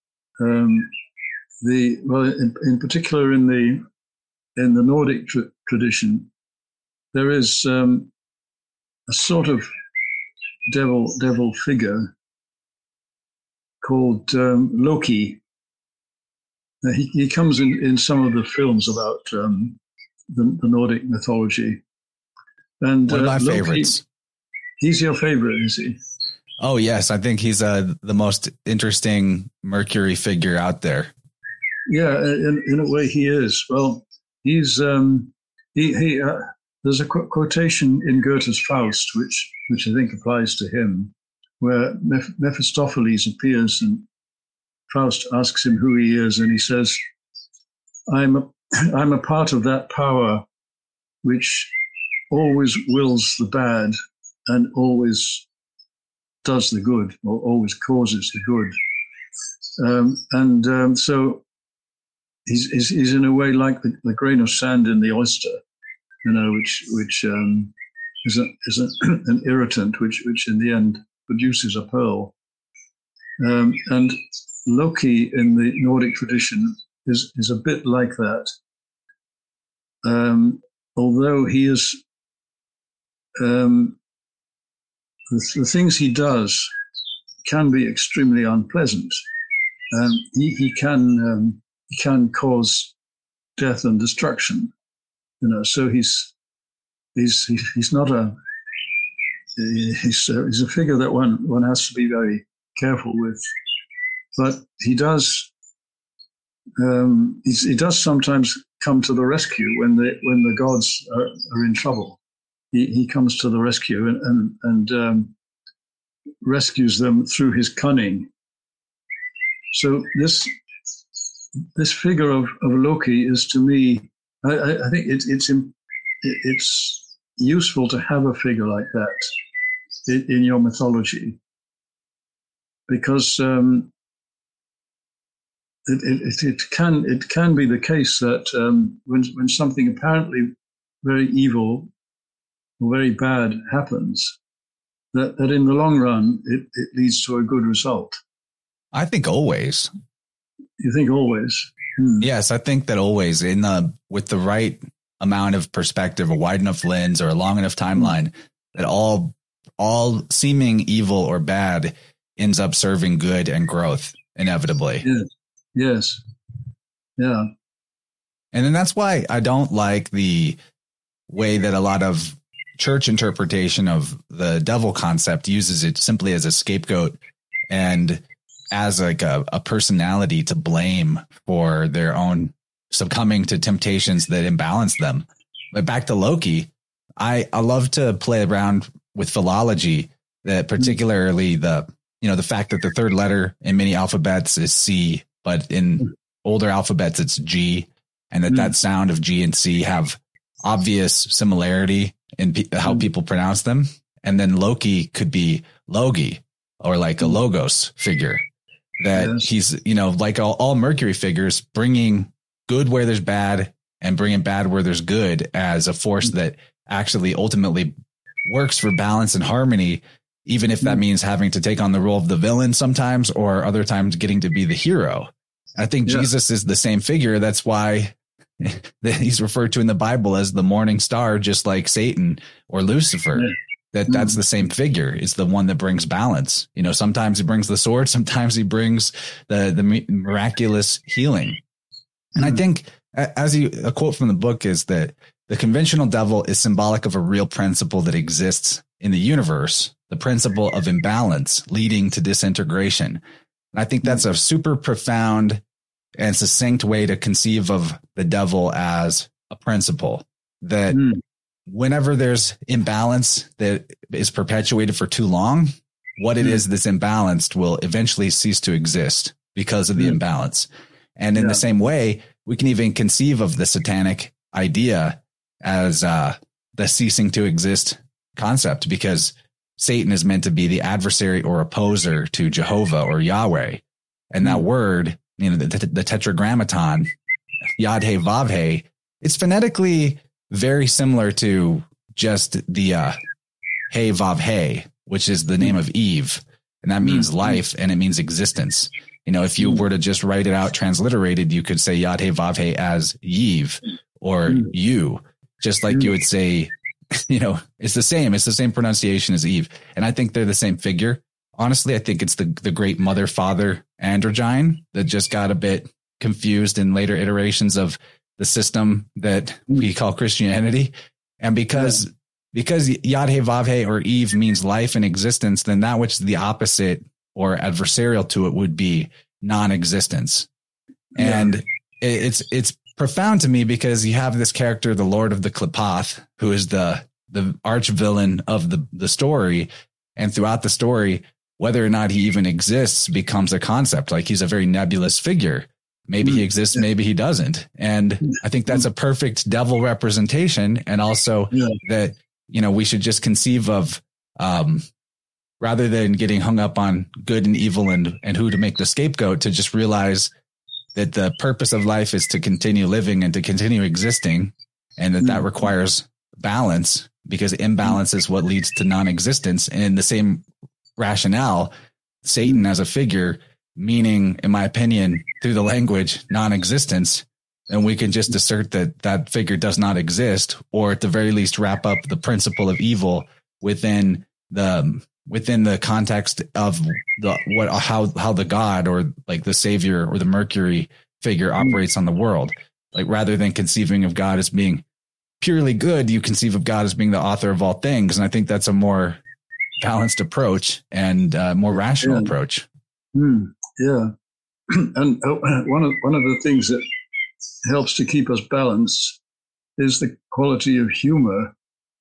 in particular in the Nordic tradition, there is a sort of devil figure called Loki. He comes in some of the films about the Nordic mythology, and one of my Loki, favorites. He's your favorite, is he? Oh, yes. I think he's the most interesting Mercury figure out there. Yeah, in a way he is. Well, he's there's a quotation in Goethe's Faust, which I think applies to him, where Mephistopheles appears and Faust asks him who he is, and he says, I'm a part of that power which always wills the bad and always does the good, or always causes the good. So he's in a way like the grain of sand in the oyster, you know, which is an irritant, which in the end produces a pearl. And Loki in the Nordic tradition is a bit like that. Although he is, the things he does can be extremely unpleasant. He can cause death and destruction, you know. So he's not he's a figure that one has to be very careful with. But he does sometimes come to the rescue when the gods are in trouble. He comes to the rescue and rescues them through his cunning. So this figure of Loki is, to me, I think it's useful to have a figure like that in your mythology, because it can be the case that when something apparently very evil or very bad happens, that in the long run it leads to a good result. I think always. You think always? Yes, I think that always, with the right amount of perspective, a wide enough lens, or a long enough timeline, that all seeming evil or bad ends up serving good and growth inevitably. Yes. Yeah. And then that's why I don't like the way that a lot of church interpretation of the devil concept uses it simply as a scapegoat and as like a personality to blame for their own succumbing to temptations that imbalance them. But back to Loki, I love to play around with philology, that particularly the fact that the third letter in many alphabets is C, but in older alphabets it's G, and that sound of G and C have obvious similarity in how people pronounce them. And then Loki could be Logi, or like a logos figure, that he's, like all Mercury figures, bringing good where there's bad and bringing bad where there's good, as a force that actually ultimately works for balance and harmony, even if that means having to take on the role of the villain sometimes, or other times getting to be the hero. I think Jesus is the same figure. That's why he's referred to in the Bible as the morning star, just like Satan or Lucifer. That's the same figure. It's the one that brings balance. Sometimes he brings the sword, sometimes he brings the miraculous healing. And I think, a quote from the book is that the conventional devil is symbolic of a real principle that exists in the universe, the principle of imbalance leading to disintegration. And I think that's a super profound and succinct way to conceive of the devil as a principle, that whenever there's imbalance that is perpetuated for too long, what it is that's imbalanced will eventually cease to exist because of the imbalance. And in the same way, we can even conceive of the satanic idea as the ceasing to exist concept, because Satan is meant to be the adversary or opposer to Jehovah or Yahweh. And that word, the tetragrammaton, Yod-Heh-Vav-Heh, it's phonetically very similar to just the Hey-Vav-Heh, which is the name of Eve. And that means life, and it means existence. If you were to just write it out transliterated, you could say Yod-Heh-Vav-Heh as Yiv or you, just like you would say, it's the same pronunciation as Eve. And I think they're the same figure. Honestly, I think it's the great mother father androgyne that just got a bit confused in later iterations of the system that we call Christianity. And because Yod-Heh-Vav-Heh or Eve means life and existence, then that which is the opposite or adversarial to it would be non-existence. And it's profound to me, because you have this character, the Lord of the Qliphoth, who is the arch villain of the story. And throughout the story, whether or not he even exists becomes a concept. Like, he's a very nebulous figure. Maybe he exists, maybe he doesn't. And I think that's a perfect devil representation. And also that, we should just conceive of, rather than getting hung up on good and evil and who to make the scapegoat, to just realize that the purpose of life is to continue living and to continue existing, and that requires balance, because imbalance is what leads to non-existence. And in the same rationale, Satan as a figure, meaning, in my opinion, through the language, non-existence, and we can just assert that figure does not exist, or at the very least wrap up the principle of evil within the context of how the God, or like the savior or the Mercury figure, operates on the world. Like, rather than conceiving of God as being purely good, you conceive of God as being the author of all things. And I think that's a more balanced approach and more rational approach. Yeah. And one of the things that helps to keep us balanced is the quality of humor.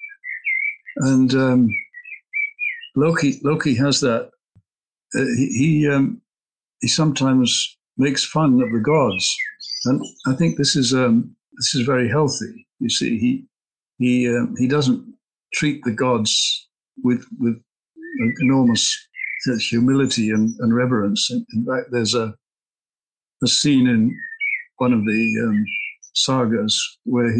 And Loki has that. He sometimes makes fun of the gods, and I think this is very healthy. You see, he doesn't treat the gods with enormous humility and reverence. In fact, there's a scene in one of the sagas where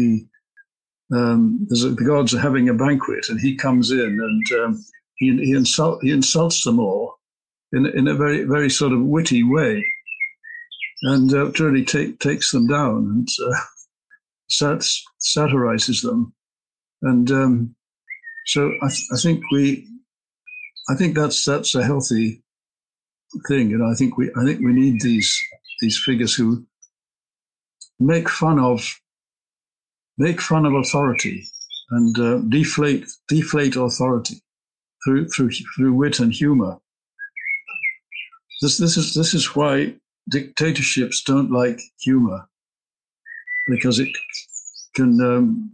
the gods are having a banquet, and he comes in and he insults them all in a very, very sort of witty way, and truly takes them down and satirizes them. And so I think that's a healthy thing. I think we need these figures who make fun of authority and deflate authority through wit and humor. This is why dictatorships don't like humor, because it can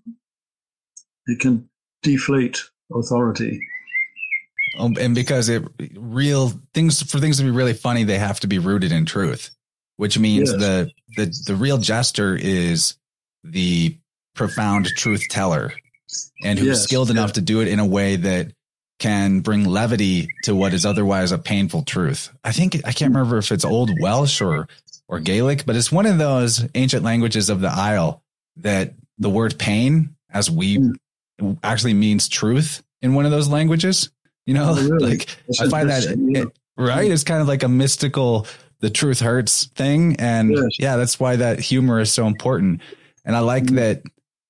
deflate authority. And because for things to be really funny, they have to be rooted in truth, which means the real jester is the profound truth teller. and who's skilled enough to do it in a way that can bring levity to what is otherwise a painful truth. I can't remember if it's Old Welsh or Gaelic, but it's one of those ancient languages of the Isle that the word pain, as we actually means truth in one of those languages. You know, really? I find that right. It's kind of like a mystical, the truth hurts thing. And that's why that humor is so important. And I like that,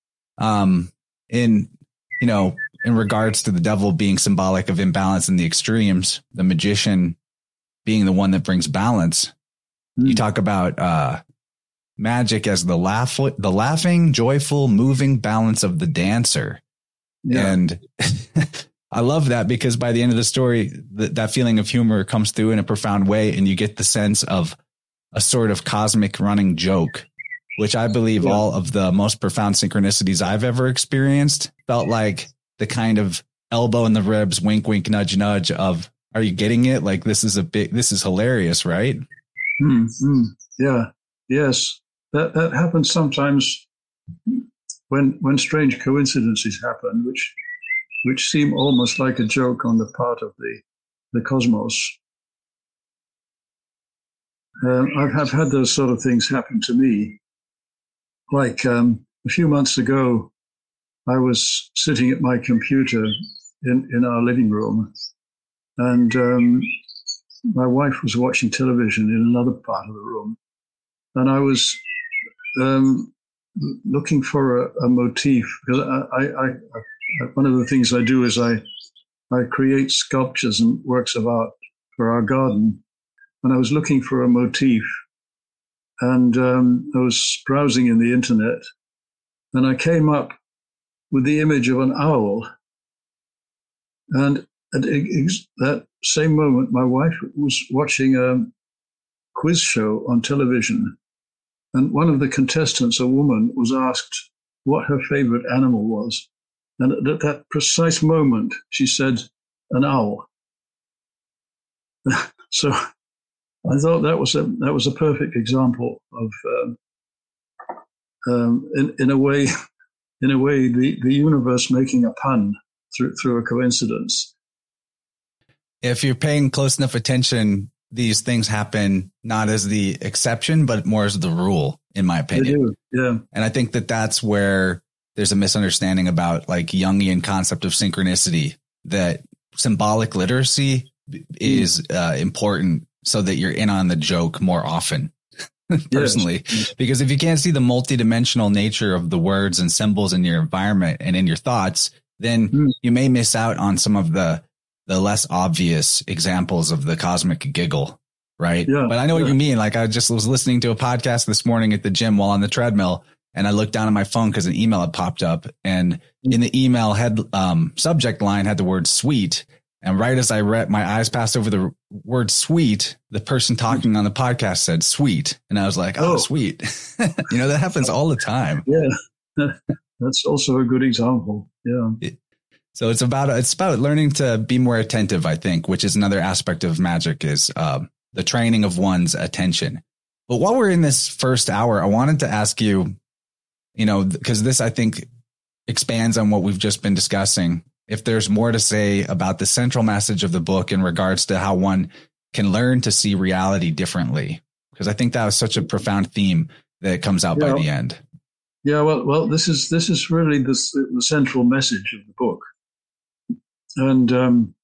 in regards to the devil being symbolic of imbalance in the extremes, the magician being the one that brings balance. You talk about magic as the laughing, joyful, moving balance of the dancer. Yeah. And I love that because by the end of the story, that feeling of humor comes through in a profound way, and you get the sense of a sort of cosmic running joke, which I believe all of the most profound synchronicities I've ever experienced felt like the kind of elbow in the ribs, wink, wink, nudge, nudge of, are you getting it? Like, this is hilarious, right? Yeah. Yes. That happens sometimes when strange coincidences happen, which seem almost like a joke on the part of the cosmos. I've had those sort of things happen to me. Like a few months ago, I was sitting at my computer in our living room, and my wife was watching television in another part of the room, and I was looking for a motif, because I one of the things I do is I create sculptures and works of art for our garden, and I was looking for a motif, and I was browsing in the internet, and I came up with the image of an owl. And at that same moment, my wife was watching a quiz show on television. And one of the contestants, a woman, was asked what her favorite animal was. And at that precise moment, she said, an owl. So I thought that was a perfect example of, in a way, the universe making a pun through a coincidence. If you're paying close enough attention, these things happen not as the exception, but more as the rule, in my opinion. They do, yeah. And I think that's where there's a misunderstanding about like Jungian concept of synchronicity, that symbolic literacy is important so that you're in on the joke more often. Personally, because if you can't see the multidimensional nature of the words and symbols in your environment and in your thoughts, then you may miss out on some of the less obvious examples of the cosmic giggle. Right. Yeah, but I know what you mean. Like, I just was listening to a podcast this morning at the gym while on the treadmill, and I looked down at my phone because an email had popped up, and in the email subject line had the word sweet. And right as I read, my eyes passed over the word sweet, the person talking on the podcast said sweet. And I was like, oh, sweet. That happens all the time. Yeah. That's also a good example. Yeah. So it's about learning to be more attentive, I think, which is another aspect of magic, is the training of one's attention. But while we're in this first hour, I wanted to ask you, because this, I think, expands on what we've just been discussing, if there's more to say about the central message of the book in regards to how one can learn to see reality differently, because I think that was such a profound theme that comes out by the end. Yeah, well, this is really the central message of the book, and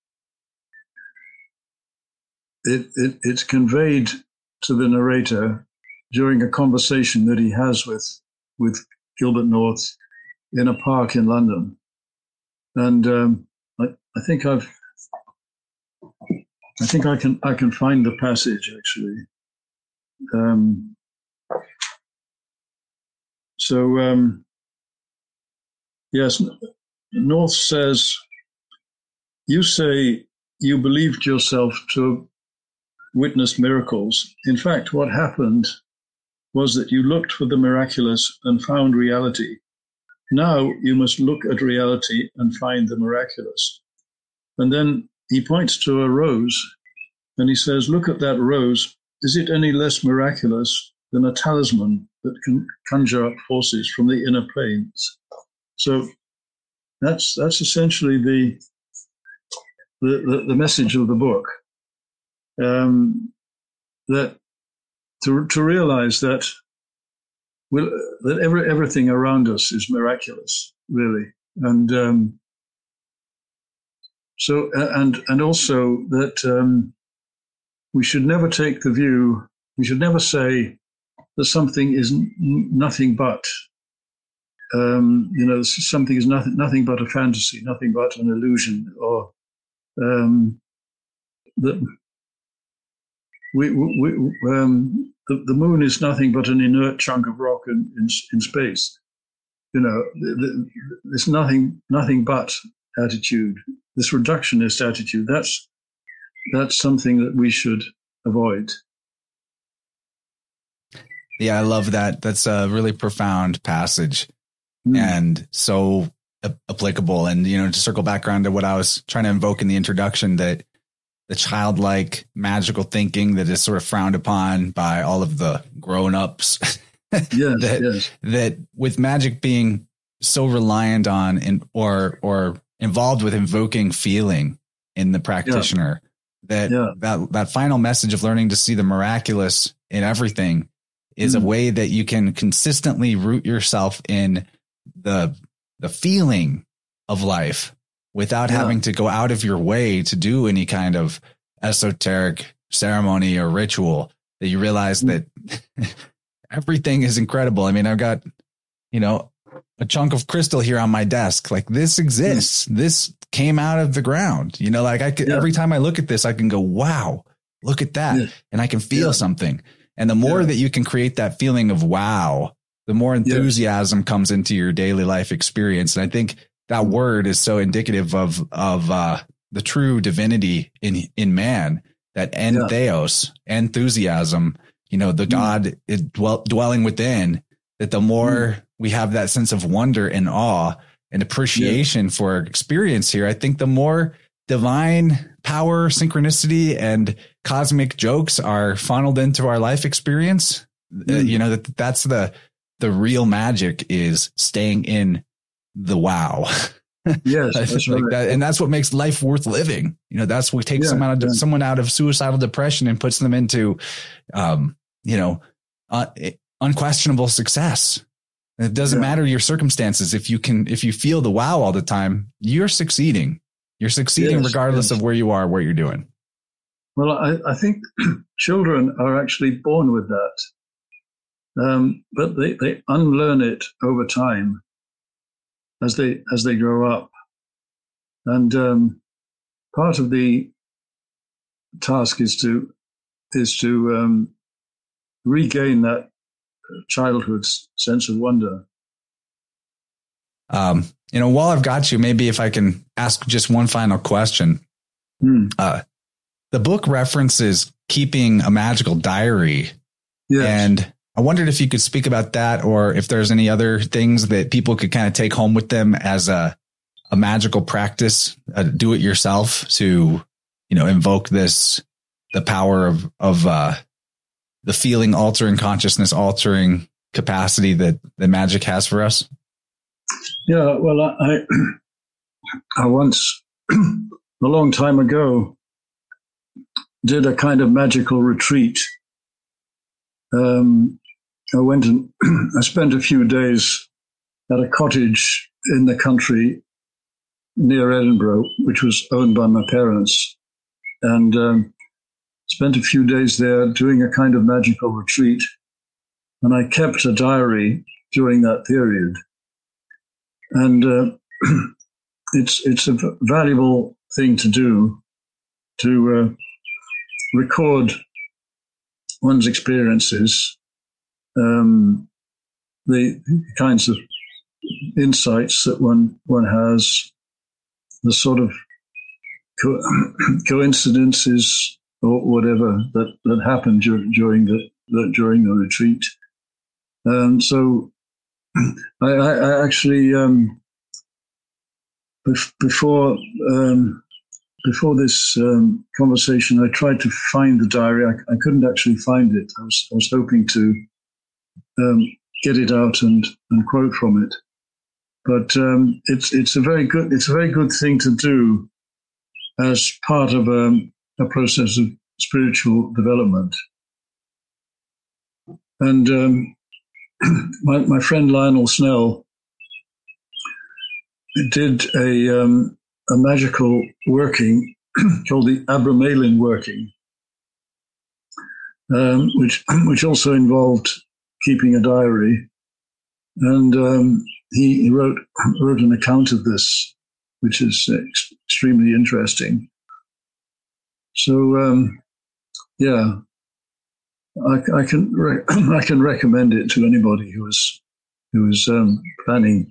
it's conveyed to the narrator during a conversation that he has with Gilbert North in a park in London. And I think I can find the passage actually. Yes, North says, "You say you believed yourself to have witnessed miracles. In fact, what happened was that you looked for the miraculous and found reality. Now you must look at reality and find the miraculous." And then he points to a rose and he says, "Look at that rose. Is it any less miraculous than a talisman that can conjure up forces from the inner planes?" So that's essentially the message of the book. That to realize that everything around us is miraculous, really, and also that we should never take the view. We should never say that something is nothing but. Something is nothing but a fantasy, nothing but an illusion, or that the moon is nothing but an inert chunk of rock in space. This nothing but attitude, this reductionist attitude. That's something that we should avoid. Yeah, I love that. That's a really profound passage and so applicable. And, to circle back around to what I was trying to invoke in the introduction, that the childlike magical thinking that is sort of frowned upon by all of the grown-ups. That with magic being so reliant on or involved with invoking feeling in the practitioner, that final message of learning to see the miraculous in everything is a way that you can consistently root yourself in the feeling of life without having to go out of your way to do any kind of esoteric ceremony or ritual, that you realize that everything is incredible. I mean, I've got, a chunk of crystal here on my desk. Like, this exists. This came out of the ground. Every time I look at this, I can go, wow, look at that. Yeah. And I can feel something. And the more that you can create that feeling of wow, the more enthusiasm comes into your daily life experience. And I think that word is so indicative of the true divinity in man, that entheos, enthusiasm, the God is dwelling within, that the more we have that sense of wonder and awe and appreciation for experience here, I think the more divine power, synchronicity, and cosmic jokes are funneled into our life experience. That's the real magic, is staying in the wow. Yes, that's like right. that, and that's what makes life worth living. That's what takes someone out of suicidal depression and puts them into, unquestionable success. It doesn't matter your circumstances. If you feel the wow all the time, you're succeeding. You're succeeding regardless of where you are, what you're doing. Well, I think children are actually born with that, but they unlearn it over time as they grow up. And part of the task is to regain that childhood's sense of wonder. While I've got you, maybe if I can ask just one final question. The book references keeping a magical diary. Yes. And I wondered if you could speak about that, or if there's any other things that people could kind of take home with them as a magical practice, do it yourself, to, invoke the power of the feeling altering, consciousness altering capacity that the magic has for us. Yeah, well, I once, a long time ago, did a kind of magical retreat. I went and I spent a few days at a cottage in the country near Edinburgh, which was owned by my parents, and spent a few days there doing a kind of magical retreat. And I kept a diary during that period. And it's a valuable thing to do, to record one's experiences, the kinds of insights that one has, the sort of coincidences or whatever that happened during the retreat. So I actually before this conversation, I tried to find the diary. I couldn't actually find it. I was hoping to get it out and quote from it. But it's a very good thing to do as part of a process of spiritual development. And my friend Lionel Snell did a magical working called the Abramelin working, which also involved keeping a diary. And he wrote an account of this, which is extremely interesting. So, yeah, I can recommend it to anybody who is planning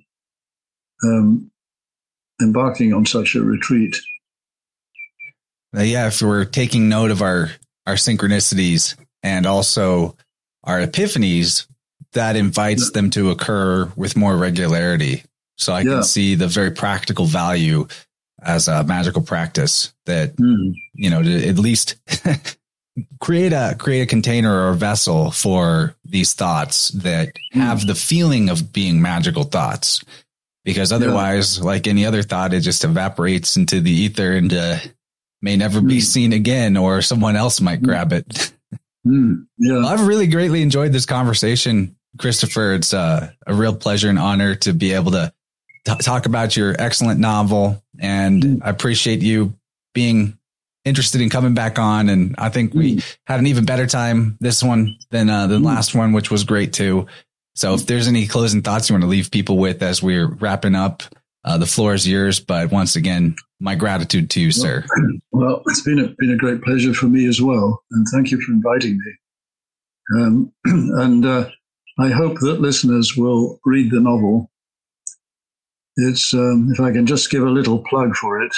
embarking on such a retreat. Yeah, if we're taking note of our synchronicities and also our epiphanies, that invites them to occur with more regularity. So I can see the very practical value as a magical practice that, to at least create a container or a vessel for these thoughts that have the feeling of being magical thoughts. Because otherwise, like any other thought, it just evaporates into the ether and may never be seen again, or someone else might grab it. Well, I've really greatly enjoyed this conversation, Christopher. It's a real pleasure and honor to be able to talk about your excellent novel. And I appreciate you being interested in coming back on. And I think we had an even better time this one than the last one, which was great too. So if there's any closing thoughts you want to leave people with as we're wrapping up, the floor is yours. But once again, my gratitude to you, sir. Well, it's been a great pleasure for me as well. And thank you for inviting me. And I hope that listeners will read the novel. It's, if I can just give a little plug for it,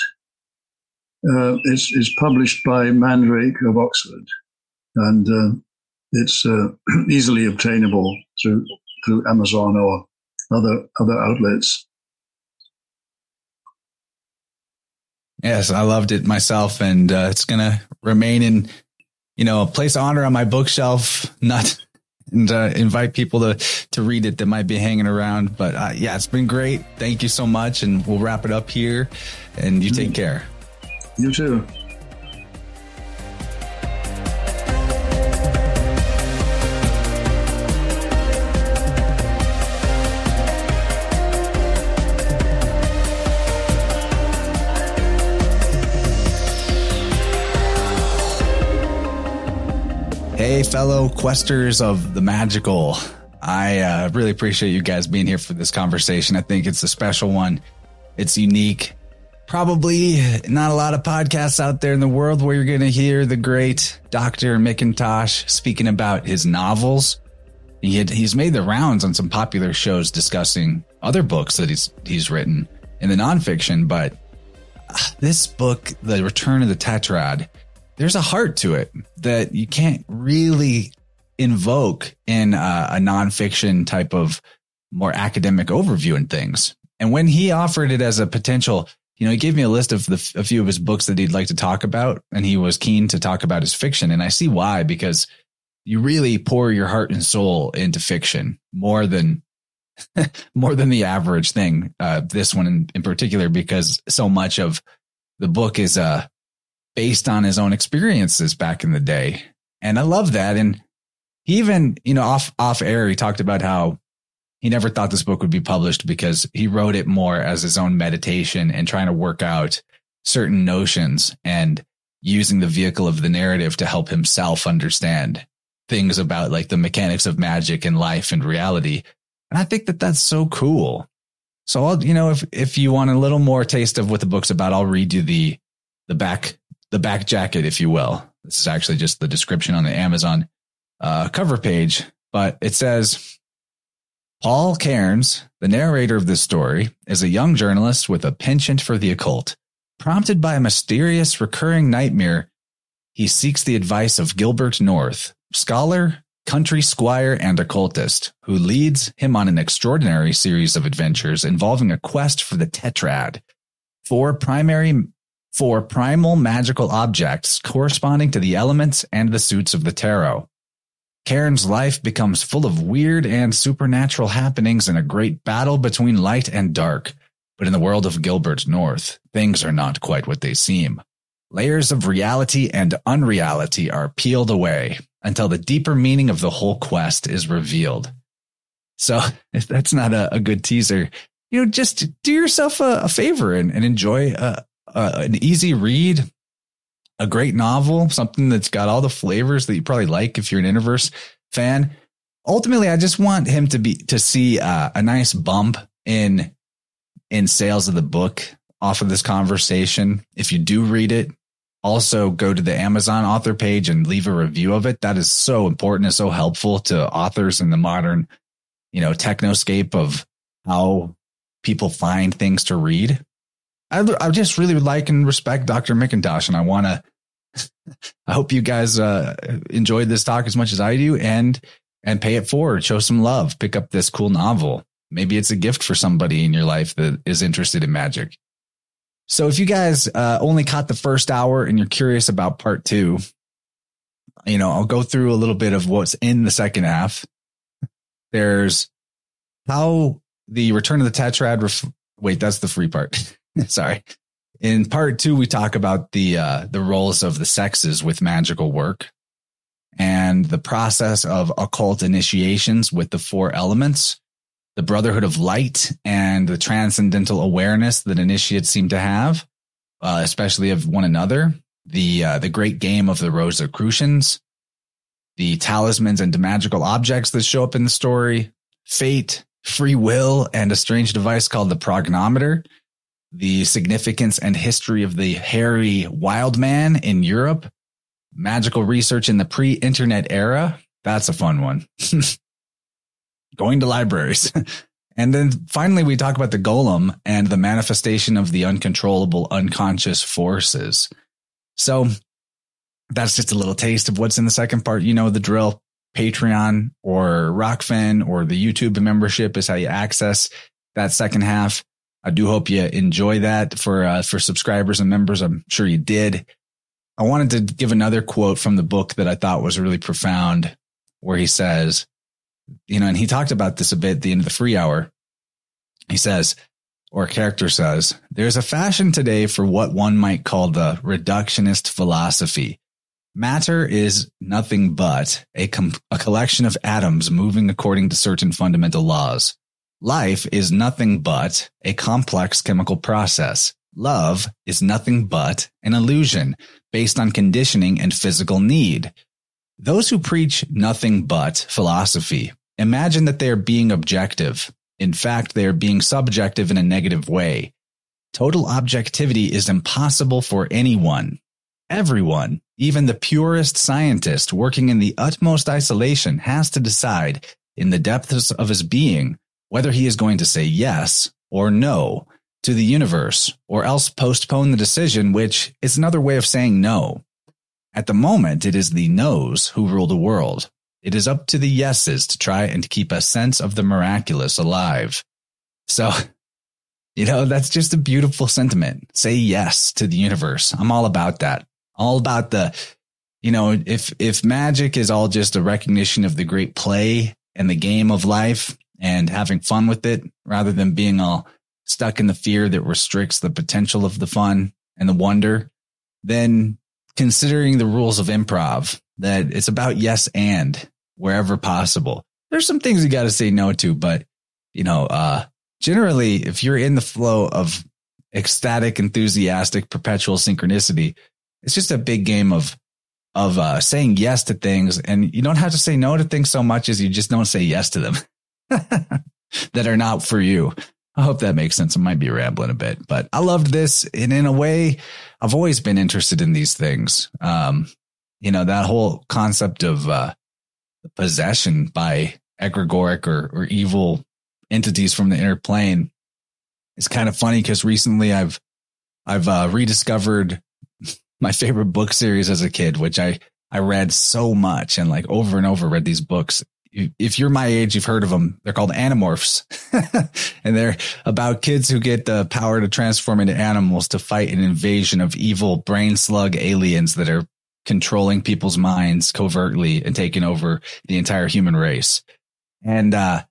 it's published by Mandrake of Oxford, and it's easily obtainable through Amazon or other outlets. Yes, I loved it myself, and it's going to remain in, a place of honor on my bookshelf. And invite people to read it that might be hanging around. But yeah, it's been great. Thank you so much. And we'll wrap it up here. And you take care. You too. Hey, fellow questers of the magical. I really appreciate you guys being here for this conversation. I think it's a special one. It's unique. Probably not a lot of podcasts out there in the world where you're going to hear the great Dr. McIntosh speaking about his novels. He's made the rounds on some popular shows discussing other books that he's written in the nonfiction. But this book, The Return of the Tetrad, there's a heart to it that you can't really invoke in a nonfiction type of more academic overview and things. And when he offered it as a potential, he gave me a list of a few of his books that he'd like to talk about, and he was keen to talk about his fiction. And I see why, because you really pour your heart and soul into fiction more than the average thing. This one in particular, because so much of the book is based on his own experiences back in the day. And I love that. And he even, off air, he talked about how he never thought this book would be published because he wrote it more as his own meditation and trying to work out certain notions and using the vehicle of the narrative to help himself understand things about like the mechanics of magic and life and reality. And I think that that's so cool. So I'll, if you want a little more taste of what the book's about, I'll read you the back jacket, if you will. This is actually just the description on the Amazon cover page, but it says, Paul Cairns, the narrator of this story, is a young journalist with a penchant for the occult. Prompted by a mysterious recurring nightmare, he seeks the advice of Gilbert North, scholar, country squire, and occultist, who leads him on an extraordinary series of adventures involving a quest for the Tetrad, four primal magical objects corresponding to the elements and the suits of the tarot. Karen's life becomes full of weird and supernatural happenings and a great battle between light and dark. But in the world of Gilbert North, things are not quite what they seem. Layers of reality and unreality are peeled away until the deeper meaning of the whole quest is revealed. So if that's not a good teaser, just do yourself a favor and enjoy an easy read, a great novel, something that's got all the flavors that you probably like if you're an Interverse fan. Ultimately, I just want him to see a nice bump in sales of the book off of this conversation. If you do read it, also go to the Amazon author page and leave a review of it. That is so important and so helpful to authors in the modern, technoscape of how people find things to read. I just really like and respect Dr. McIntosh, and I hope you guys enjoyed this talk as much as I do, and pay it forward, show some love, pick up this cool novel. Maybe it's a gift for somebody in your life that is interested in magic. So if you guys only caught the first hour and you're curious about part 2, I'll go through a little bit of what's in the second half. There's how the Return of the Tetrad. Wait, that's the free part. Sorry. In part 2, we talk about the roles of the sexes with magical work and the process of occult initiations with the 4 elements, the Brotherhood of Light, and the transcendental awareness that initiates seem to have, especially of one another, the great game of the Rosicrucians, the talismans and magical objects that show up in the story, fate, free will, and a strange device called the prognometer, the significance and history of the hairy wild man in Europe, magical research in the pre-internet era. That's a fun one. Going to libraries. And then finally, we talk about the golem and the manifestation of the uncontrollable unconscious forces. So that's just a little taste of what's in the second part. You know the drill. Patreon or Rockfin or the YouTube membership is how you access that second half. I do hope you enjoy that for subscribers and members. I'm sure you did. I wanted to give another quote from the book that I thought was really profound, where he says, and he talked about this a bit at the end of the free hour. He says, or a character says, there's a fashion today for what one might call the reductionist philosophy. Matter is nothing but a collection of atoms moving according to certain fundamental laws. Life is nothing but a complex chemical process. Love is nothing but an illusion based on conditioning and physical need. Those who preach nothing but philosophy imagine that they are being objective. In fact, they are being subjective in a negative way. Total objectivity is impossible for anyone. Everyone, even the purest scientist working in the utmost isolation, has to decide in the depths of his being whether he is going to say yes or no to the universe, or else postpone the decision, which is another way of saying no. At the moment, it is the no's who rule the world. It is up to the yeses to try and keep a sense of the miraculous alive. So, that's just a beautiful sentiment. Say yes to the universe. I'm all about that. All about if magic is all just a recognition of the great play and the game of life and having fun with it, rather than being all stuck in the fear that restricts the potential of the fun and the wonder, then considering the rules of improv, that it's about yes and wherever possible. There's some things you got to say no to, but generally, if you're in the flow of ecstatic, enthusiastic, perpetual synchronicity, it's just a big game of saying yes to things, and you don't have to say no to things so much as you just don't say yes to them that are not for you. I hope that makes sense. I might be rambling a bit, but I loved this. And in a way, I've always been interested in these things. That whole concept of possession by egregoric or evil entities from the inner plane is kind of funny, because recently I've rediscovered my favorite book series as a kid, which I read so much and over and over read these books. If you're my age, you've heard of them. They're called Animorphs, and they're about kids who get the power to transform into animals to fight an invasion of evil brain slug aliens that are controlling people's minds covertly and taking over the entire human race. And,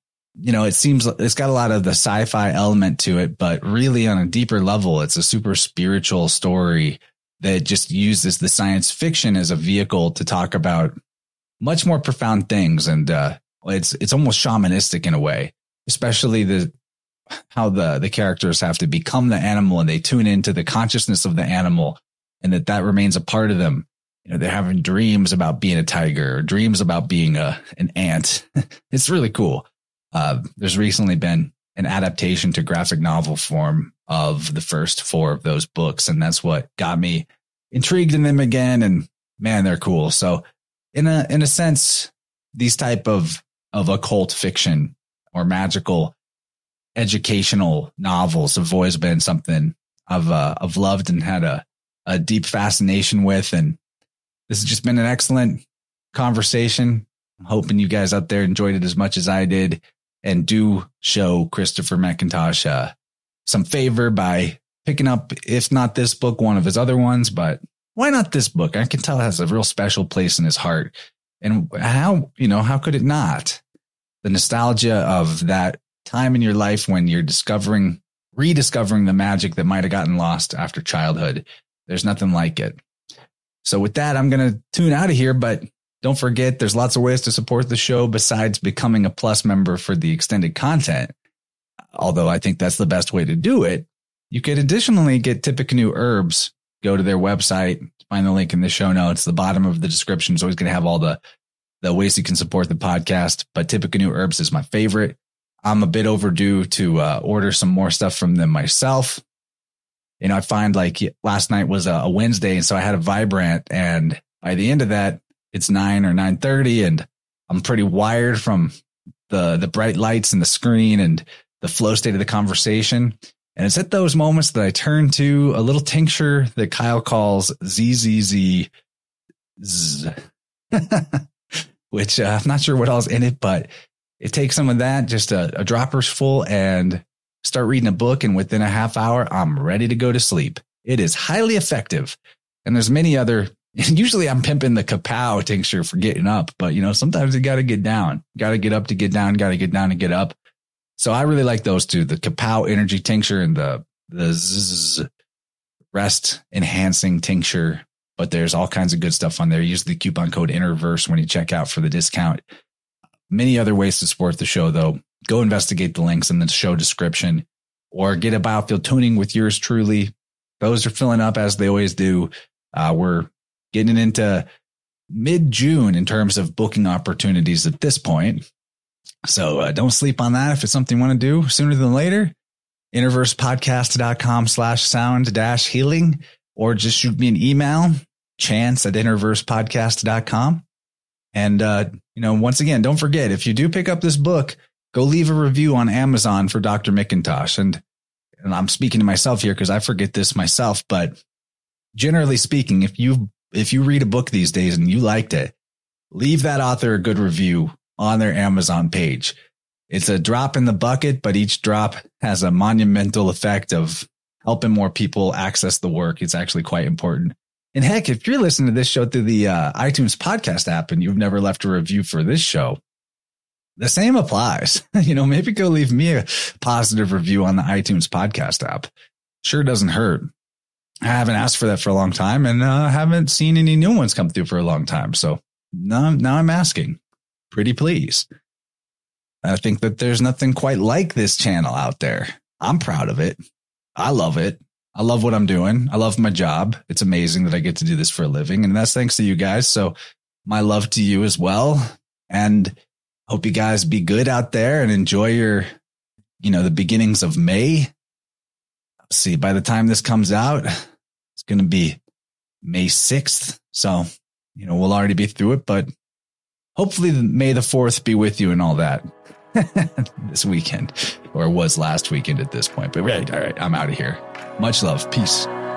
it seems it's got a lot of the sci-fi element to it, but really on a deeper level, it's a super spiritual story that just uses the science fiction as a vehicle to talk about much more profound things. And, it's almost shamanistic in a way, especially how the characters have to become the animal and they tune into the consciousness of the animal and that remains a part of them. They're having dreams about being a tiger or dreams about being an ant. It's really cool. There's recently been an adaptation to graphic novel form of the first 4 of those books. And that's what got me intrigued in them again. And man, they're cool. So in a sense, these type of occult fiction or magical educational novels have always been something I've loved and had a deep fascination with. And this has just been an excellent conversation. I'm hoping you guys out there enjoyed it as much as I did, and do show Christopher McIntosh some favor by picking up, if not this book, one of his other ones. But why not this book? I can tell it has a real special place in his heart. And how could it not? The nostalgia of that time in your life when you're rediscovering the magic that might have gotten lost after childhood. There's nothing like it. So with that, I'm going to tune out of here, but don't forget, there's lots of ways to support the show besides becoming a Plus member for the extended content. Although I think that's the best way to do it. You could additionally get Tippecanoe Herbs. Go to their website, find the link in the show notes. The bottom of the description is always going to have all the ways you can support the podcast. But Tippecanoe Herbs is my favorite. I'm a bit overdue to order some more stuff from them myself. I find like last night was a Wednesday, and so I had a Vibrant, and by the end of that, it's 9 or 9:30, and I'm pretty wired from the bright lights and the screen and the flow state of the conversation. And it's at those moments that I turn to a little tincture that Kyle calls ZZZ, which I'm not sure what else in it, but it takes some of that, just a dropper's full, and start reading a book. And within a half hour, I'm ready to go to sleep. It is highly effective. And there's many other, usually I'm pimping the Kapow tincture for getting up, but sometimes you got to get down, got to get up to get down, got to get down to get up. So I really like those two, the Kapow energy tincture and the Zzz rest enhancing tincture. But there's all kinds of good stuff on there. Use the coupon code INNERVERSE when you check out for the discount. Many other ways to support the show, though. Go investigate the links in the show description, or get a biofield tuning with yours truly. Those are filling up as they always do. We're getting into mid-June in terms of booking opportunities at this point. So don't sleep on that. If it's something you want to do sooner than later, innerversepodcast.com/sound-healing, or just shoot me an email, chance@innerversepodcast.com. And, once again, don't forget, if you do pick up this book, go leave a review on Amazon for Dr. McIntosh. And I'm speaking to myself here because I forget this myself, but generally speaking, if you read a book these days and you liked it, leave that author a good review on their Amazon page. It's a drop in the bucket, but each drop has a monumental effect of helping more people access the work. It's actually quite important. And heck, if you're listening to this show through the iTunes podcast app and you've never left a review for this show, the same applies. Maybe go leave me a positive review on the iTunes podcast app. Sure doesn't hurt. I haven't asked for that for a long time, and haven't seen any new ones come through for a long time. So now I'm asking. Pretty please. I think that there's nothing quite like this channel out there. I'm proud of it. I love it. I love what I'm doing. I love my job. It's amazing that I get to do this for a living, and that's thanks to you guys. So my love to you as well. And hope you guys be good out there and enjoy your, the beginnings of May. See, by the time this comes out, it's going to be May 6th. So, we'll already be through it, but hopefully May the 4th be with you and all that this weekend, or was last weekend at this point. But all right, I'm out of here. Much love. Peace.